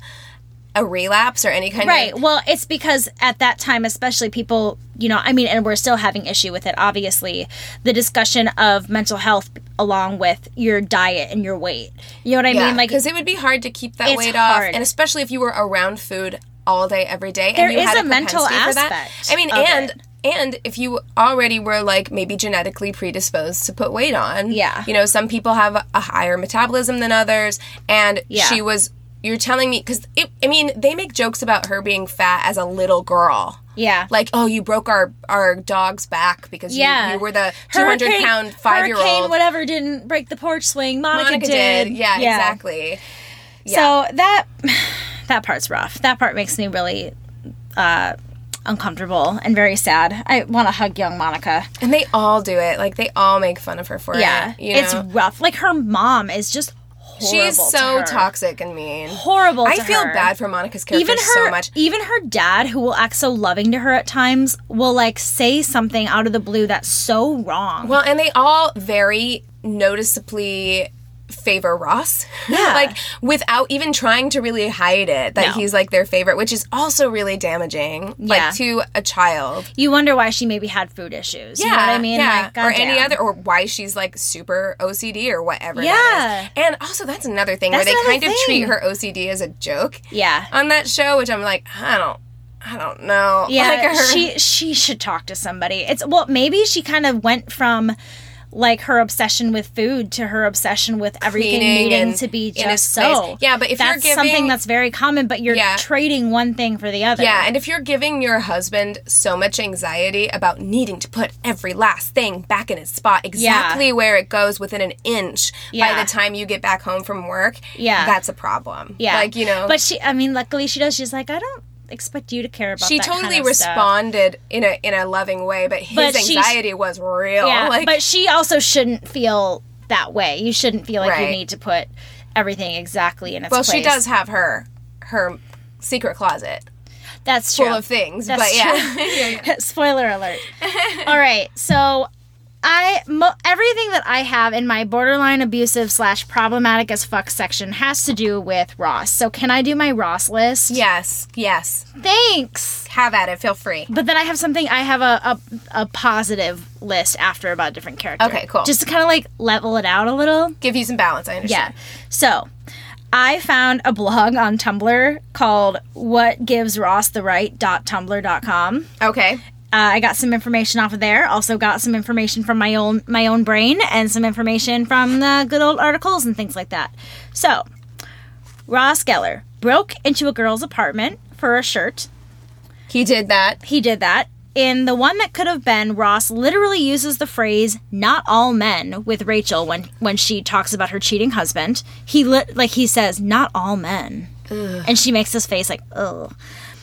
a relapse or any kind right. of Well, it's because at that time, especially people, you know, I mean, and we're still having issue with it, obviously, the discussion of mental health along with your diet and your weight. You know what I yeah, mean? Like, because it would be hard to keep that It's weight hard. off, and especially if you were around food all day, every day, There and you is had a mental propensity for that. aspect I mean, of and it. and if you already were like maybe genetically predisposed to put weight on, Yeah. you know, some people have a higher metabolism than others, and Yeah. she was. You're telling me because I mean they make jokes about her being fat as a little girl. yeah. Like, oh, you broke our our dog's back because Yeah. you, you were the two hundred pound five year Hurricane old. whatever didn't break the porch swing. Monica, Monica did. did. Yeah, exactly. So that that part's rough. That part makes me really uh, uncomfortable and very sad. I want to hug young Monica. And they all do it. Like, they all make fun of her for Yeah, it. You know? it's rough. Like her mom is just horrible. She's to so her. toxic and mean. Horrible. I to feel her. bad for Monica's character Even her, so much. even her dad, who will act so loving to her at times, will like say something out of the blue that's so wrong. Well, and they all very noticeably favor Ross. Yeah. Like, without even trying to really hide it, that No. he's, like, their favorite, which is also really damaging, Yeah. like, to a child. You wonder why she maybe had food issues. You know what I mean? Yeah. Like, or any goddamn. other, or why she's, like, super O C D or whatever Yeah. that is. And also, that's another thing That's where they another kind of treat thing. her O C D as a joke Yeah. on that show, which I'm like, I don't, I don't know. Yeah, Like, her- she she should talk to somebody. It's well, maybe she kind of went from like her obsession with food to her obsession with everything Cleaning needing and to be in its just so. place. Yeah, but if you're that's giving- something that's very common, but you're Yeah. trading one thing for the other. Yeah, and if you're giving your husband so much anxiety about needing to put every last thing back in its spot exactly where it goes within an inch Yeah. by the time you get back home from work, Yeah. that's a problem. yeah, Like, you know. But she, I mean, luckily she does. She's like, I don't expect you to care about. she that totally kind of stuff. responded in a in a loving way, but his But she- anxiety was real. Yeah, like, but she also shouldn't feel that way. You shouldn't feel like you Right. need to put everything exactly in its well, place. she does have her her secret closet That's true. full of things, That's but yeah. true. yeah, yeah. Spoiler alert. All right, so I mo- everything that I have in my borderline abusive slash problematic as fuck section has to do with Ross. So can I do my Ross list? Yes, yes. Thanks. Have at it. Feel free. But then I have something. I have a a, a positive list after about a different character. Okay, cool. Just to kind of like level it out a little. Give you some balance. I Yeah. understand. So, I found a blog on Tumblr called what gives ross the right dot tumblr dot com. Okay. Uh, I got some information off of there. Also got some information from my own my own brain and some information from the good old articles and things like that. So, Ross Geller broke into a girl's apartment for a shirt. He did that. He did that. In the one that could have been, Ross literally uses the phrase "not all men" with Rachel when when she talks about her cheating husband. He li- like he says "not all men," Ugh. and she makes this face like ugh.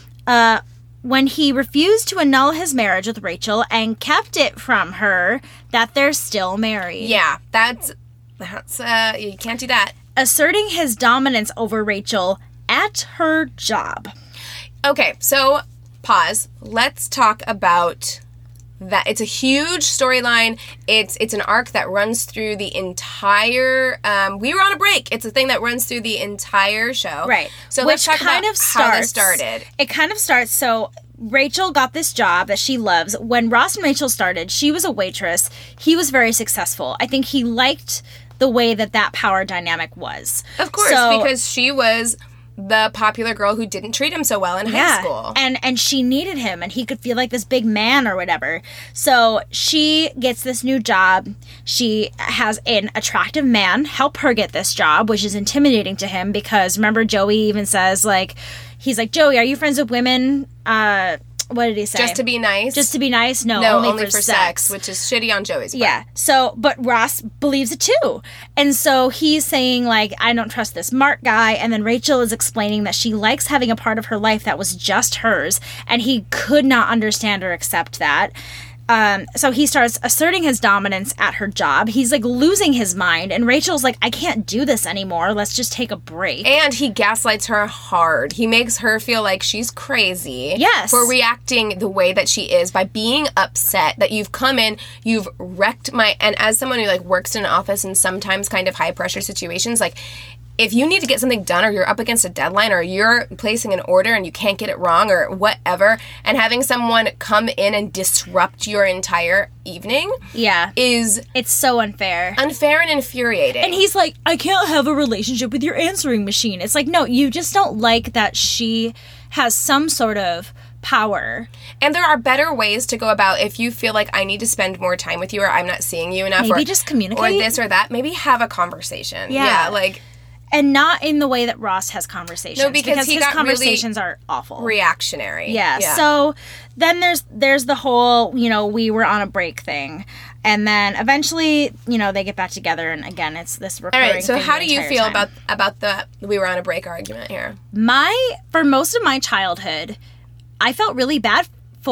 Uh, when he refused to annul his marriage with Rachel and kept it from her that they're still married. Yeah, that's that's uh you can't do that. Asserting his dominance over Rachel at her job. Okay, so pause. Let's talk about that. It's a huge storyline. It's it's an arc that runs through the entire um we were on a break. It's a thing that runs through the entire show. Right. So Which let's talk kind about of starts, how this started. It kind of starts so Rachel got this job that she loves. When Ross and Rachel started, she was a waitress. He was very successful. I think he liked the way that that power dynamic was. Of course, So- because she was the popular girl who didn't treat him so well in high school. And and she needed him and he could feel like this big man or whatever. So she gets this new job. She has an attractive man help her get this job, which is intimidating to him because remember Joey even says like he's like, "Joey, are you friends with women?" Uh what did he say? Just to be nice. Just to be nice? No, no, only, only, for, for sex. sex, which is shitty on Joey's part. Yeah. So, but Ross believes it too. And so he's saying, like, I don't trust this Mark guy. And then Rachel is explaining that she likes having a part of her life that was just hers. And he could not understand or accept that. Um, so he starts asserting his dominance at her job. He's like losing his mind. And Rachel's like, I can't do this anymore. Let's just take a break. And he gaslights her hard. He makes her feel like she's crazy. Yes. For reacting the way that she is by being upset that you've come in, you've wrecked my. And as someone who like works in an office in sometimes kind of high pressure situations, like if you need to get something done or you're up against a deadline or you're placing an order and you can't get it wrong or whatever, and having someone come in and disrupt your entire evening Yeah. is It's so unfair. unfair and infuriating. And he's like, I can't have a relationship with your answering machine. It's like, no, you just don't like that she has some sort of power. And there are better ways to go about if you feel like I need to spend more time with you or I'm not seeing you enough. Maybe or, just communicate. Or this or that. Maybe have a conversation. Yeah. Yeah, like And not in the way that Ross has conversations. No, because he his got really conversations are awful. reactionary. Yeah. So then there's there's the whole, you know, we were on a break thing. And then eventually, you know, they get back together and again it's this All recurring right, so thing how the do you entire feel time. about about the we were on a break argument here? My for most of my childhood, I felt really bad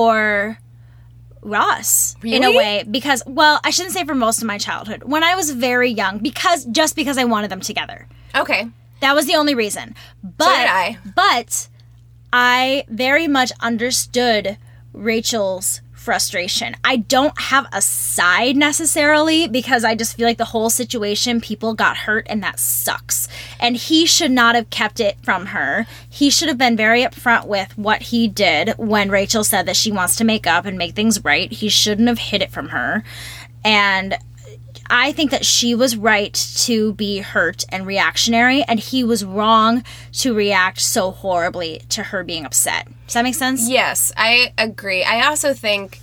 for Ross in a Really? way because well, I shouldn't say for most of my childhood. When I was very young because just because I wanted them together. Okay. That was the only reason. But So did I. But I very much understood Rachel's frustration. I don't have a side necessarily because I just feel like the whole situation, people got hurt and that sucks. And he should not have kept it from her. He should have been very upfront with what he did when Rachel said that she wants to make up and make things right. He shouldn't have hid it from her. And I think that she was right to be hurt and reactionary, and he was wrong to react so horribly to her being upset. Does that make sense? Yes, I agree. I also think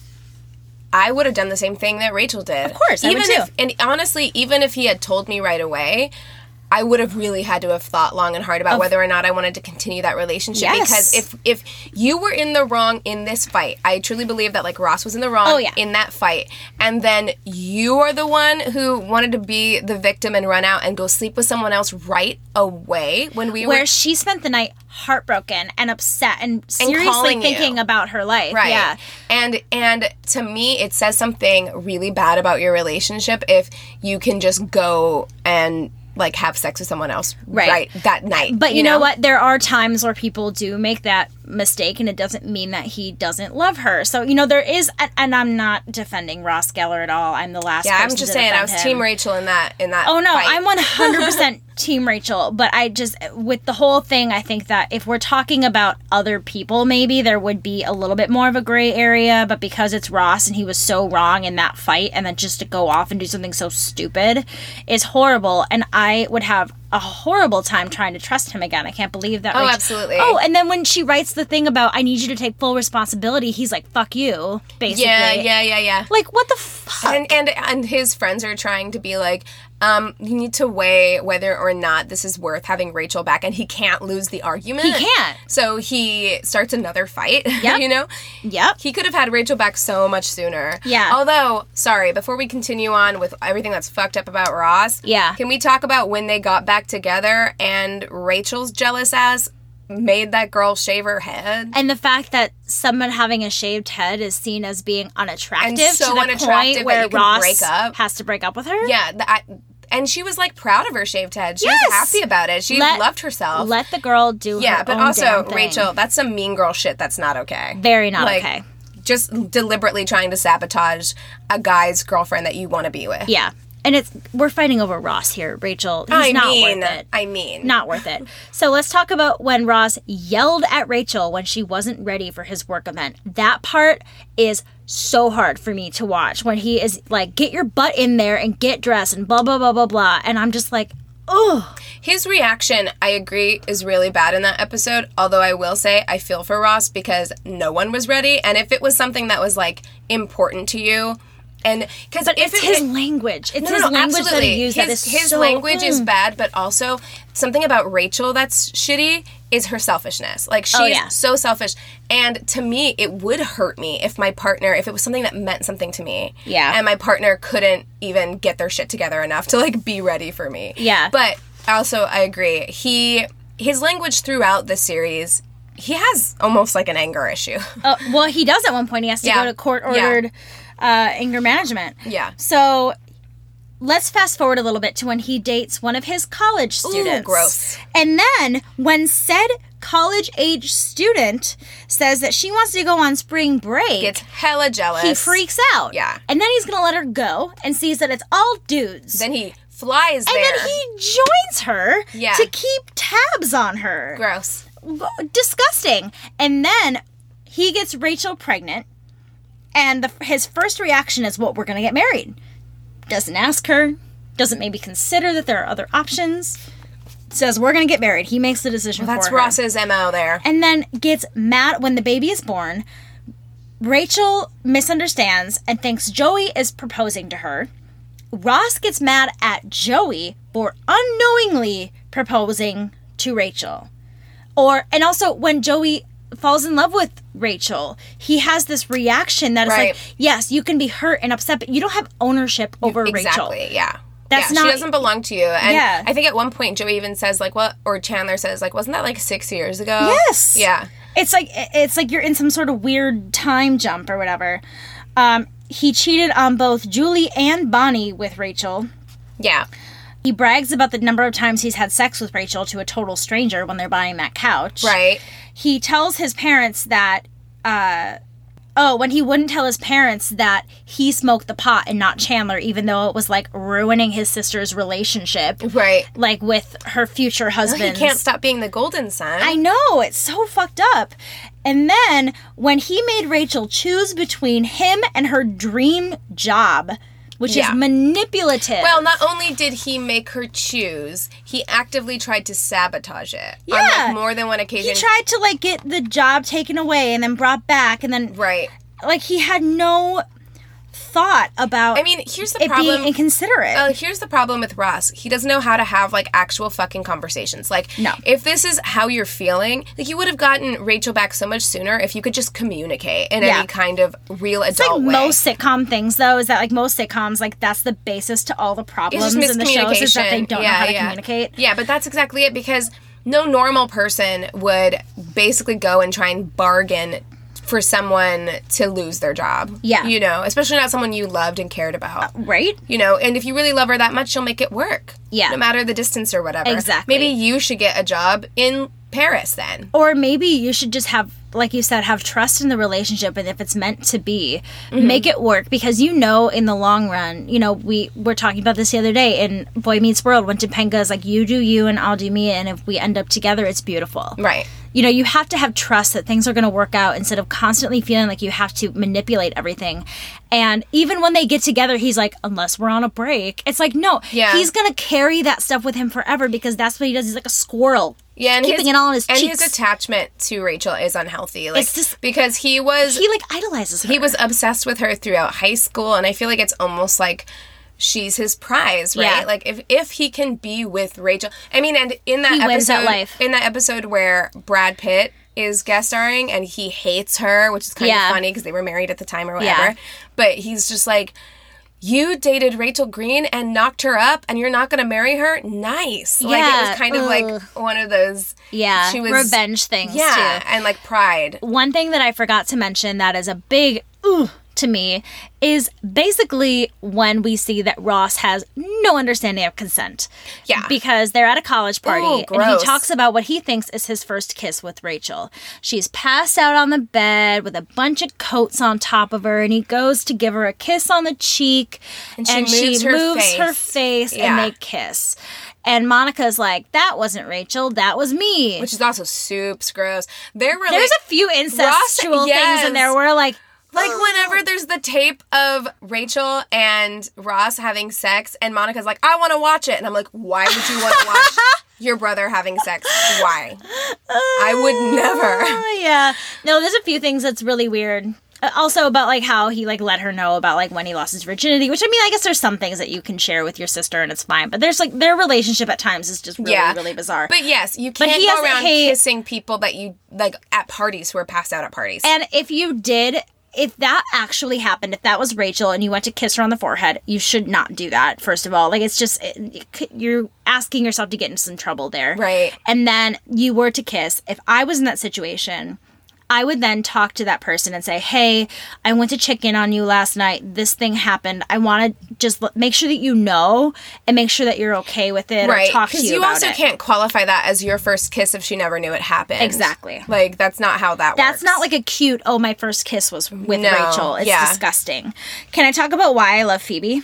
I would have done the same thing that Rachel did. Of course, I even would too. If, and honestly, even if he had told me right away, I would have really had to have thought long and hard about Of- whether or not I wanted to continue that relationship. Yes. Because if if you were in the wrong in this fight, I truly believe that like Ross was in the wrong Oh, yeah. in that fight, and then you are the one who wanted to be the victim and run out and go sleep with someone else right away when we Where were she spent the night heartbroken and upset and seriously calling you. thinking about her life. right. Yeah. And and to me, it says something really bad about your relationship if you can just go and like have sex with someone else Right. right, that night. But you, know? know what? There are times where people do make that mistake, and it doesn't mean that he doesn't love her. So, you know, there is, and, and I'm not defending Ross Geller at all. I'm the last Yeah, person I'm just to saying I defend was him. Team Rachel in that in that. Oh no, fight. I'm one hundred percent Team Rachel, but I just, with the whole thing, I think that if we're talking about other people, maybe there would be a little bit more of a gray area, but because it's Ross and he was so wrong in that fight, and then just to go off and do something so stupid is horrible, and I would have a horrible time trying to trust him again. I can't believe that. Oh, Rachel- absolutely. Oh, and then when she writes the thing about, I need you to take full responsibility, he's like, fuck you, basically. Yeah, yeah, yeah, yeah. Like, what the fuck? And and and his friends are trying to be like, um, you need to weigh whether or not this is worth having Rachel back, and he can't lose the argument. He can't. So he starts another fight. Yep. You know. Yep. He could have had Rachel back so much sooner. Yeah. Although, sorry, before we continue on with everything that's fucked up about Ross, Yeah. can we talk about when they got back together and Rachel's jealous ass made that girl shave her head? And the fact that someone having a shaved head is seen as being unattractive And so to the unattractive point that where you can Ross break up. has to break up with her. Yeah, the, I, and she was like proud of her shaved head. She Yes. was happy about it. She Let- loved herself. Let the girl do yeah, her but own also damn thing. Rachel, that's some mean girl shit. That's not okay. Very not Like, okay. Just deliberately trying to sabotage a guy's girlfriend that you want to be with. Yeah. And it's we're fighting over Ross here, Rachel. He's I not mean, worth it. I mean, Not worth it. So let's talk about when Ross yelled at Rachel when she wasn't ready for his work event. That part is so hard for me to watch when he is like, get your butt in there and get dressed and blah, blah, blah, blah, blah. And I'm just like, ugh. His reaction, I agree, is really bad in that episode. Although I will say I feel for Ross because no one was ready. And if it was something that was like important to you, and because But if it's it, his it- language. It's No, his no, no, language absolutely. that he used his, that is his so, language is mm. bad, but also something about Rachel that's shitty is her selfishness. Like, she's Oh, yeah. so selfish. And to me, it would hurt me if my partner, if it was something that meant something to me. Yeah. And my partner couldn't even get their shit together enough to, like, be ready for me. Yeah. But also, I agree. He, his language throughout the series, he has almost like an anger issue. Uh, well, he does at one point. He has to Yeah. go to court-ordered uh, anger management. Yeah. So let's fast forward a little bit to when he dates one of his college students. gross. And then when said college-age student says that she wants to go on spring break, Gets hella jealous. he freaks out. Yeah. And then he's going to let her go and sees that it's all dudes. Then he flies and there. then he joins her Yeah. to keep tabs on her. Gross. Disgusting. And then he gets Rachel pregnant, and the, his first reaction is, well, we're going to get married. Doesn't ask her, doesn't maybe consider that there are other options, says we're going to get married. He makes the decision That's for her. Ross's M O there. And then gets mad when the baby is born. Rachel misunderstands and thinks Joey is proposing to her. Ross gets mad at Joey for unknowingly proposing to Rachel. Or, and also when Joey falls in love with Rachel, he has this reaction that is Right. like, yes, you can be hurt and upset, but you don't have ownership over Rachel. Exactly, yeah. That's yeah, not- she doesn't belong to you. And Yeah. I think at one point Joey even says like what or Chandler says like wasn't that like six years ago? Yes. Yeah. It's like it's like you're in some sort of weird time jump or whatever. Um, he cheated on both Julie and Bonnie with Rachel. Yeah. He brags about the number of times he's had sex with Rachel to a total stranger when they're buying that couch. Right. He tells his parents that uh, oh, when he wouldn't tell his parents that he smoked the pot and not Chandler, even though it was, like, ruining his sister's relationship. Right. Like, with her future husband. He can't stop being the golden son. I know. It's so fucked up. And then, when he made Rachel choose between him and her dream job, which Yeah. is manipulative. Well, not only did he make her choose, he actively tried to sabotage it. On, Yeah. like, more than one occasion. He tried to, like, get the job taken away and then brought back, and then, Right. like, he had no thought about I mean, here's the it problem. being inconsiderate. Uh, here's the problem with Ross. He doesn't know how to have, like, actual fucking conversations. Like, No. if this is how you're feeling, like, you would have gotten Rachel back so much sooner if you could just communicate in Yeah. any kind of real It's like adult way. most sitcom things, though, is that, like, most sitcoms, like, that's the basis to all the It's problems just in the shows, is that they miscommunication. don't know Yeah, how to yeah. communicate. Yeah, but that's exactly it, because no normal person would basically go and try and bargain for someone to lose their job. Yeah. You know, especially not someone you loved and cared about. Right? You know, and if you really love her that much, you'll make it work. Yeah. No matter the distance or whatever. Exactly. Maybe you should get a job in Paris then. Or maybe you should just have, like you said, have trust in the relationship, and if it's meant to be, Mm-hmm. make it work, because you know in the long run, you know, we were talking about this the other day in Boy Meets World when Topanga is like, you do you and I'll do me, and if we end up together, it's beautiful. Right. You know, you have to have trust that things are going to work out instead of constantly feeling like you have to manipulate everything. And even when they get together, he's like, unless we're on a break. It's like, no, Yeah. he's going to carry that stuff with him forever, because that's what he does. He's like a squirrel. Yeah, and keeping his, it all in his and cheeks. his attachment to Rachel is unhealthy. Like, It's just- because he was He, like, idolizes her. he was obsessed with her throughout high school, and I feel like it's almost like she's his prize, right? Yeah. Like, if if he can be with Rachel, I mean, and in that He episode, wins at life. in that episode where Brad Pitt is guest starring and he hates her, which is kind Yeah. of funny because they were married at the time or whatever. Yeah. But he's just like, you dated Rachel Green and knocked her up, and you're not going to marry her? Nice. Like, it Yeah, was kind of ugh. like one of those, yeah, she was- revenge things, yeah, too. and like pride. One thing that I forgot to mention that is a big ooh to me is basically when we see that Ross has no understanding of consent. Yeah. Because they're at a college party, Ooh, and he gross. talks about what he thinks is his first kiss with Rachel. She's passed out on the bed with a bunch of coats on top of her, and he goes to give her a kiss on the cheek, And she moves her moves her face. face, and Yeah. they kiss. And Monica's like, that wasn't Rachel, that was me. Which is also soups gross. There were There's like, a few incestual yes. things in there where like, like whenever there's the tape of Rachel and Ross having sex, and Monica's like, I want to watch it, and I'm like, why would you want to watch your brother having sex? Why? I would never. Oh, yeah. No, there's a few things that's really weird. Uh, Also about like how he like let her know about like when he lost his virginity, which I mean, I guess there's some things that you can share with your sister and it's fine, but there's like their relationship at times is just really, Yeah. really bizarre. But yes, you But can't he go has a around hate- kissing people that you like at parties who are passed out at parties. And if you did, if that actually happened, if that was Rachel and you went to kiss her on the forehead, you should not do that, first of all. Like, it's just, it, it- you're asking yourself to get into some trouble there. Right. And then you were to kiss. If I was in that situation, I would then talk to that person and say, hey, I went to check in on you last night. This thing happened. I want to just l- make sure that you know and make sure that you're okay with it right. or talk to Because you, you about also it. can't qualify that as your first kiss if she never knew it happened. Exactly. Like, that's not how that works. That's not like a cute, oh, my first kiss was with No, Rachel. It's yeah. disgusting. Can I talk about why I love Phoebe?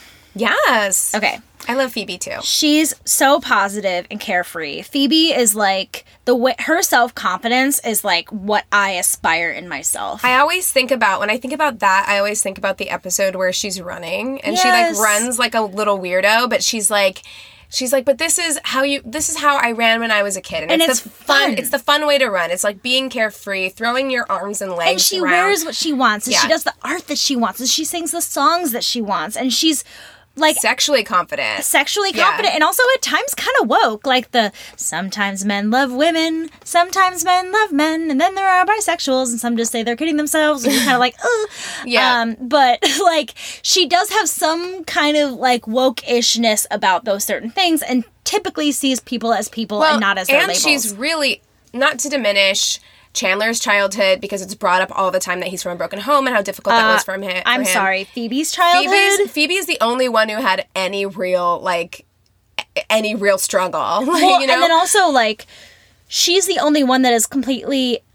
Yes. Okay. I love Phoebe too. She's so positive and carefree. Phoebe is like, the way, her self-confidence is like what I aspire in myself. I always think about, when I think about that, I always think about the episode where she's running and Yes. she like runs like a little weirdo, but she's like, she's like, but this is how you, this is how I ran when I was a kid. And, And it's, it's the fun, fun. it's the fun way to run. It's like being carefree, throwing your arms and legs and she around. wears what she wants, and she Yeah. does the art that she wants, and she sings the songs that she wants, and she's like Sexually confident. sexually Yeah. confident and also at times kind of woke, like the sometimes men love women, sometimes men love men, and then there are bisexuals and some just say they're kidding themselves, and you're kind of like, ugh. Yeah. Um, but like she does have some kind of like woke-ishness about those certain things, and typically sees people as people and not as their and labels. she's really, not to diminish Chandler's childhood, because it's brought up all the time that he's from a broken home and how difficult that was from him. Uh, I'm for him. sorry, Phoebe's childhood. Phoebe's, Phoebe is the only one who had any real, like, a- any real struggle. Like, Well, you know? and then also like she's the only one that is completely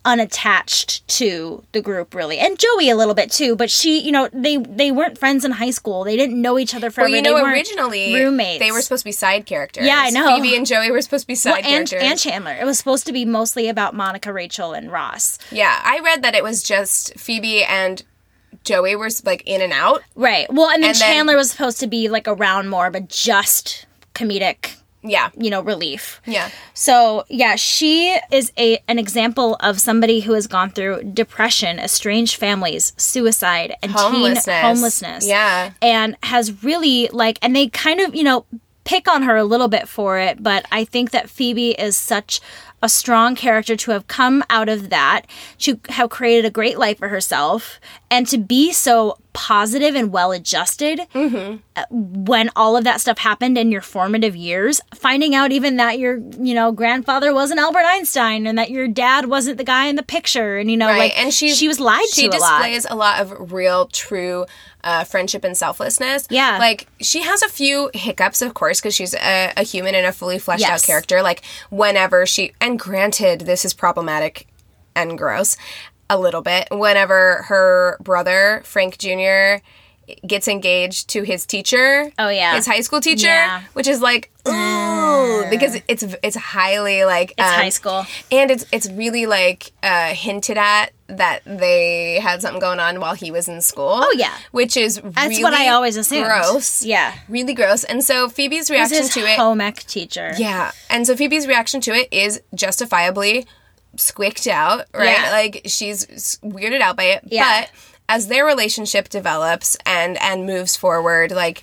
unattached to the group, really. And Joey a little bit too, but she, you know, they they weren't friends in high school. They didn't know each other forever. Well, you know, they weren't originally roommates. they were supposed to be side characters. Yeah, I know. Phoebe and Joey were supposed to be side well, and, characters. and Chandler. It was supposed to be mostly about Monica, Rachel, and Ross. Yeah, I read that it was just Phoebe and Joey were like in and out. Right. Well, and then And then- Chandler was supposed to be like around more, but just comedic, Yeah. you know, relief. Yeah. So, yeah, she is a an example of somebody who has gone through depression, estranged families, suicide, and Homelessness. teen homelessness. Yeah. And has really, like, and they kind of, you know, pick on her a little bit for it, but I think that Phoebe is such a strong character to have come out of that, to have created a great life for herself, and to be so positive and well-adjusted Mm-hmm. when all of that stuff happened in your formative years, finding out even that your, you know, grandfather wasn't Albert Einstein and that your dad wasn't the guy in the picture, and, you know, Right. like, and she's, she was lied she to a lot. displays a lot of real, true uh, friendship and selflessness. Yeah. Like, she has a few hiccups, of course, because she's a, a human and a fully fleshed out Yes. character. Like, whenever she, and granted, this is problematic and gross a little bit, whenever her brother, Frank Junior, gets engaged to his teacher. Oh, yeah. His high school teacher. Yeah. Which is like, ooh, because it's it's highly like... It's um, high school. And it's it's really like uh, hinted at that they had something going on while he was in school. Oh, yeah. Which is That's really what I always assumed. gross. Yeah. Really gross. And so Phoebe's It was reaction his to it... home ec teacher. Yeah. And so Phoebe's reaction to it is justifiably squicked out, right? Yeah. Like, she's s- weirded out by it. Yeah. But as their relationship develops and and moves forward, like,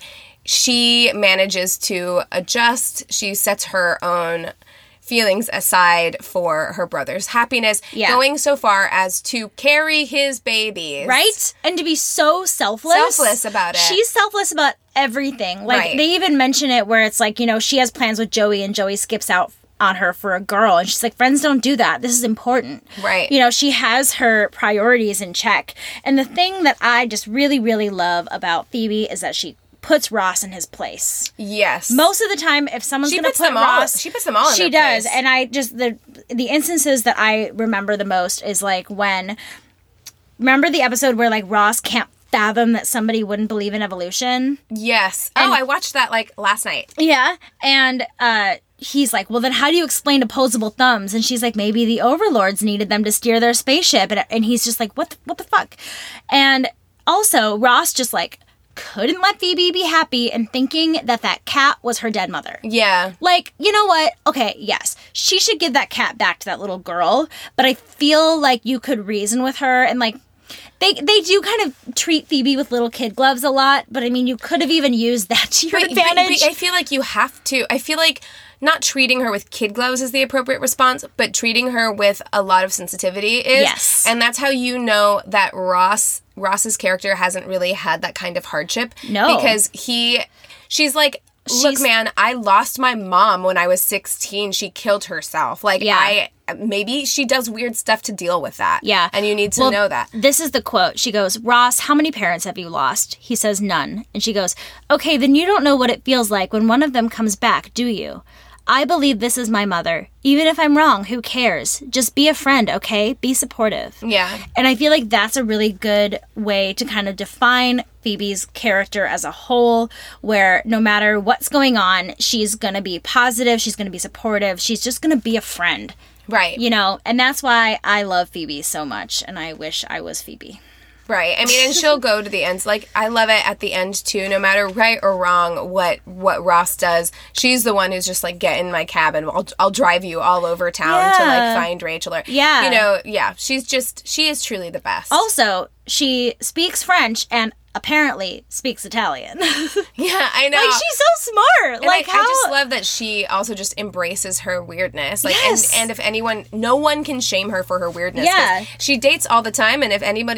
she manages to adjust. She sets her own feelings aside for her brother's happiness, Yeah. going so far as to carry his babies. Right? And to be so selfless. Selfless about it. She's selfless about everything. Like, Right. they even mention it where it's like, you know, she has plans with Joey and Joey skips out on her for a girl. And she's like, friends don't do that. This is important. Right. You know, she has her priorities in check. And the thing that I just really, really love about Phoebe is that she puts Ross in his place. Yes. Most of the time, if someone's She going to puts put them all- Ross, she puts them all in She their does, place. and I just the the instances that I remember the most is like when, remember the episode where like Ross can't fathom that somebody wouldn't believe in evolution. Yes. And- oh, I watched that, like, last night. Yeah, and uh, he's like, well, then how do you explain opposable thumbs? And she's like, maybe the overlords needed them to steer their spaceship, and and he's just like, what the, what the fuck? And also Ross just like couldn't let Phoebe be happy and thinking that that cat was her dead mother. Yeah. Like, you know what? Okay, yes, she should give that cat back to that little girl, but I feel like you could reason with her and like, they they do kind of treat Phoebe with little kid gloves a lot, but I mean, you could have even used that to your But- but- advantage. but I feel like you have to. I feel like not treating her with kid gloves is the appropriate response, but treating her with a lot of sensitivity is. Yes. And that's how you know that Ross Ross's character hasn't really had that kind of hardship. No. Because he she's like, look, She's- man, I lost my mom when I was sixteen. She killed herself. Like, Yeah. I maybe she does weird stuff to deal with that. Yeah. And you need to Well, know that. This is the quote. She goes, Ross, how many parents have you lost? He says, none. And she goes, okay, then you don't know what it feels like when one of them comes back, do you? I believe this is my mother. Even if I'm wrong, who cares? Just be a friend, okay? Be supportive. Yeah. And I feel like that's a really good way to kind of define Phoebe's character as a whole, where no matter what's going on, she's going to be positive, she's going to be supportive, she's just going to be a friend. Right. You know, and that's why I love Phoebe so much, and I wish I was Phoebe. Right. I mean, and she'll go to the ends. Like, I love it at the end, too. No matter right or wrong what what Ross does, she's the one who's just like, get in my cab and I'll, I'll drive you all over town to, like, Yeah. find Rachel. Or, Yeah. You know, yeah. She's just, she is truly the best. Also, she speaks French and apparently speaks Italian. Yeah, I know. Like, she's so smart. And like, I, how... I just love that she also just embraces her weirdness. Like, Yes. and, and if anyone, no one can shame her for her weirdness. 'cause Yeah. she dates all the time, and if anybody's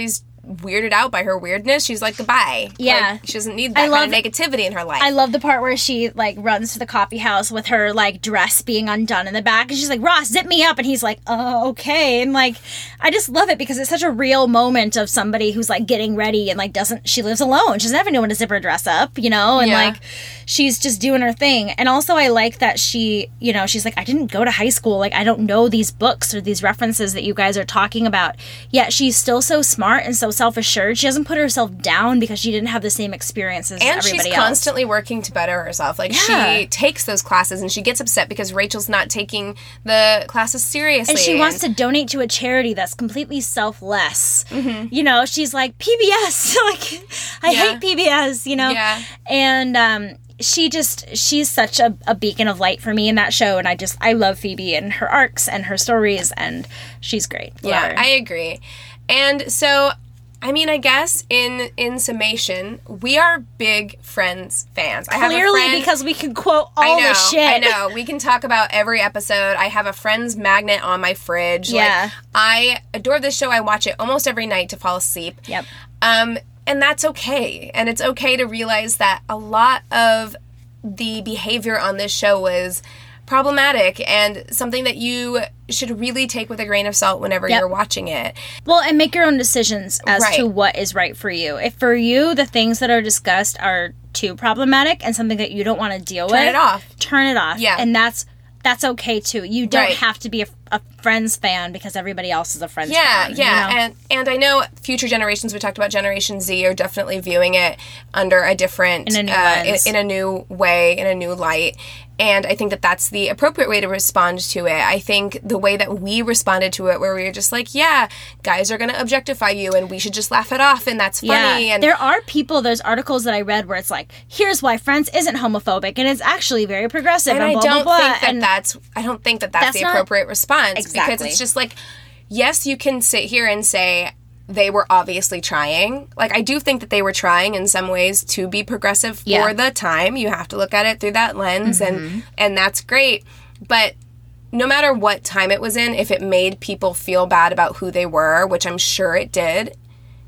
weirded out by her weirdness, she's like, goodbye. Yeah. Like, she doesn't need that I kind love- of negativity in her life. I love the part where she, like, runs to the coffee house with her, like, dress being undone in the back. And she's like, Ross, zip me up. And he's like, oh, okay. And, like, I just love it because it's such a real moment of somebody who's, like, getting ready and, like, doesn't, she lives alone. She doesn't have anyone to zip her dress up, you know? And, Yeah. like, she's just doing her thing. And also, I like that she, you know, she's like, I didn't go to high school. Like, I don't know these books or these references that you guys are talking about. Yet she's still so smart and so self-assured. She doesn't put herself down because she didn't have the same experiences and as everybody she's else. constantly working to better herself. Like, Yeah. she takes those classes and she gets upset because Rachel's not taking the classes seriously. And she wants to donate to a charity that's completely selfless. Mm-hmm. You know, she's like, P B S. Like, I Yeah. hate P B S, you know? Yeah. And um, she just, she's such a, a beacon of light for me in that show. And I just, I love Phoebe and her arcs and her stories. And she's great. Love Yeah, her. I agree. And so, I mean, I guess in in summation, we are big Friends fans. I have a Clearly, friend, because we can quote all I know, the shit. I know. We can talk about every episode. I have a Friends magnet on my fridge. Yeah. Like, I adore this show. I watch it almost every night to fall asleep. Yep. Um, and that's okay. And it's okay to realize that a lot of the behavior on this show was problematic and something that you should really take with a grain of salt whenever Yep. you're watching it. Well, and make your own decisions as Right. to what is right for you. If for you the things that are discussed are too problematic and something that you don't want to deal with, Turn it off. Turn it off. Yeah. And that's that's okay too. You don't Right. have to be a, a Friends fan because everybody else is a Friends Yeah, fan. yeah, you know? and and I know future generations. We talked about Generation Z are definitely viewing it under a different, In a new uh, lens. in, in a new way, in a new light. And I think that that's the appropriate way to respond to it. I think the way that we responded to it, where we were just like, yeah, guys are going to objectify you and we should just laugh it off and that's funny. Yeah, And there are people, there's articles that I read where it's like, here's why Friends isn't homophobic and it's actually very progressive and, and I blah, don't blah, blah. think that and that's I don't think that that's, That's the not- appropriate response because Exactly. it's just like, yes, you can sit here and say they were obviously trying. Like, I do think that they were trying in some ways to be progressive for Yeah. the time. You have to look at it through that lens, and and that's great. But no matter what time it was in, if it made people feel bad about who they were, which I'm sure it did,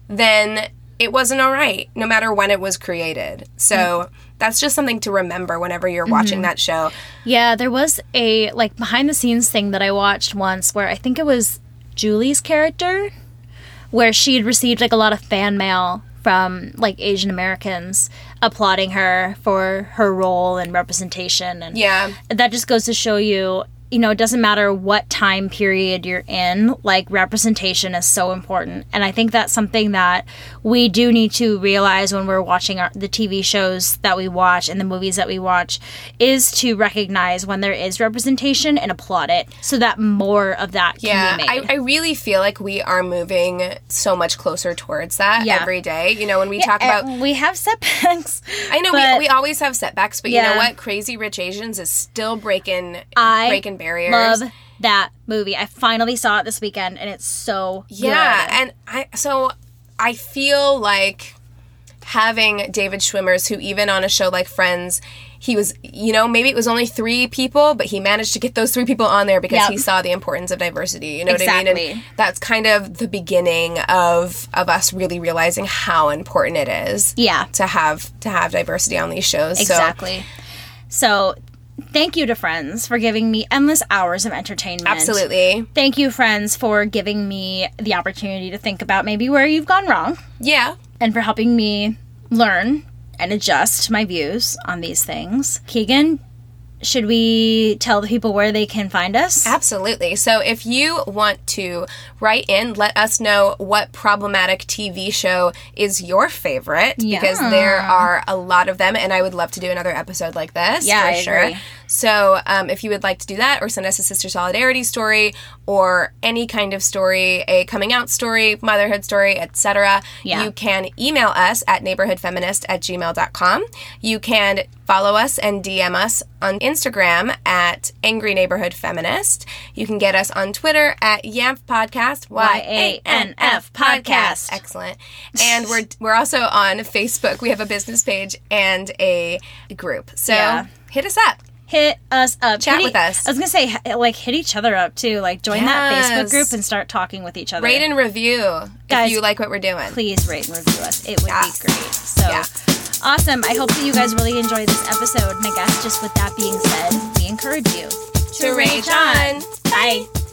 then it wasn't all right, no matter when it was created. So that's just something to remember whenever you're watching that show. Yeah, there was a like behind the scenes thing that I watched once where I think it was Julie's character where she had received like a lot of fan mail from like Asian Americans applauding her for her role and representation, and Yeah. that just goes to show you, you know, it doesn't matter what time period you're in, like representation is so important. And I think that's something that we do need to realize when we're watching our, the T V shows that we watch and the movies that we watch, is to recognize when there is representation and applaud it so that more of that can Yeah, be I, made. I really feel like we are moving so much closer towards that Yeah. every day. You know, when we talk Uh, about, we have setbacks. I know but we, we always have setbacks, but you Yeah. know what? Crazy Rich Asians is still breaking I breaking barriers. love that movie. I finally saw it this weekend and it's so Yeah, good. and I so I feel like having David Schwimmers, who even on a show like Friends, he was, you know, maybe it was only three people, but he managed to get those three people on there because Yep. he saw the importance of diversity. You know what I mean? Exactly. And that's kind of the beginning of of us really realizing how important it is. Yeah. To have to have diversity on these shows. Exactly. So, thank you to Friends for giving me endless hours of entertainment. So absolutely. Thank you, Friends, for giving me the opportunity to think about maybe where you've gone wrong Yeah. and for helping me learn and adjust my views on these things. Keegan, should we tell the people where they can find us? Absolutely. So if you want to write in, let us know what problematic T V show is your favorite, because Yeah. there are a lot of them, and I would love to do another episode like this. Yeah, for I sure. agree. So um, if you would like to do that, or send us a sister solidarity story, or any kind of story, a coming out story, motherhood story, et cetera, Yeah. you can email us at neighborhoodfeminist at gmail dot com. You can follow us and D M us on Instagram at Angry Neighborhood Feminist. You can get us on Twitter at Yanf Podcast, Y A N F Podcast. Excellent. And we're we're also on Facebook. We have a business page and a group. So Yeah. hit us up. hit us up. Chat hit with us. I was going to say, h- like, hit each other up, too. Like, join that Yes. Facebook group and start talking with each other. Rate and review Guys, if you like what we're doing. Please rate and review us. It would Yes. be great. So, Yeah. awesome. I hope that you guys really enjoyed this episode. And I guess just with that being said, we encourage you To rage on. Bye.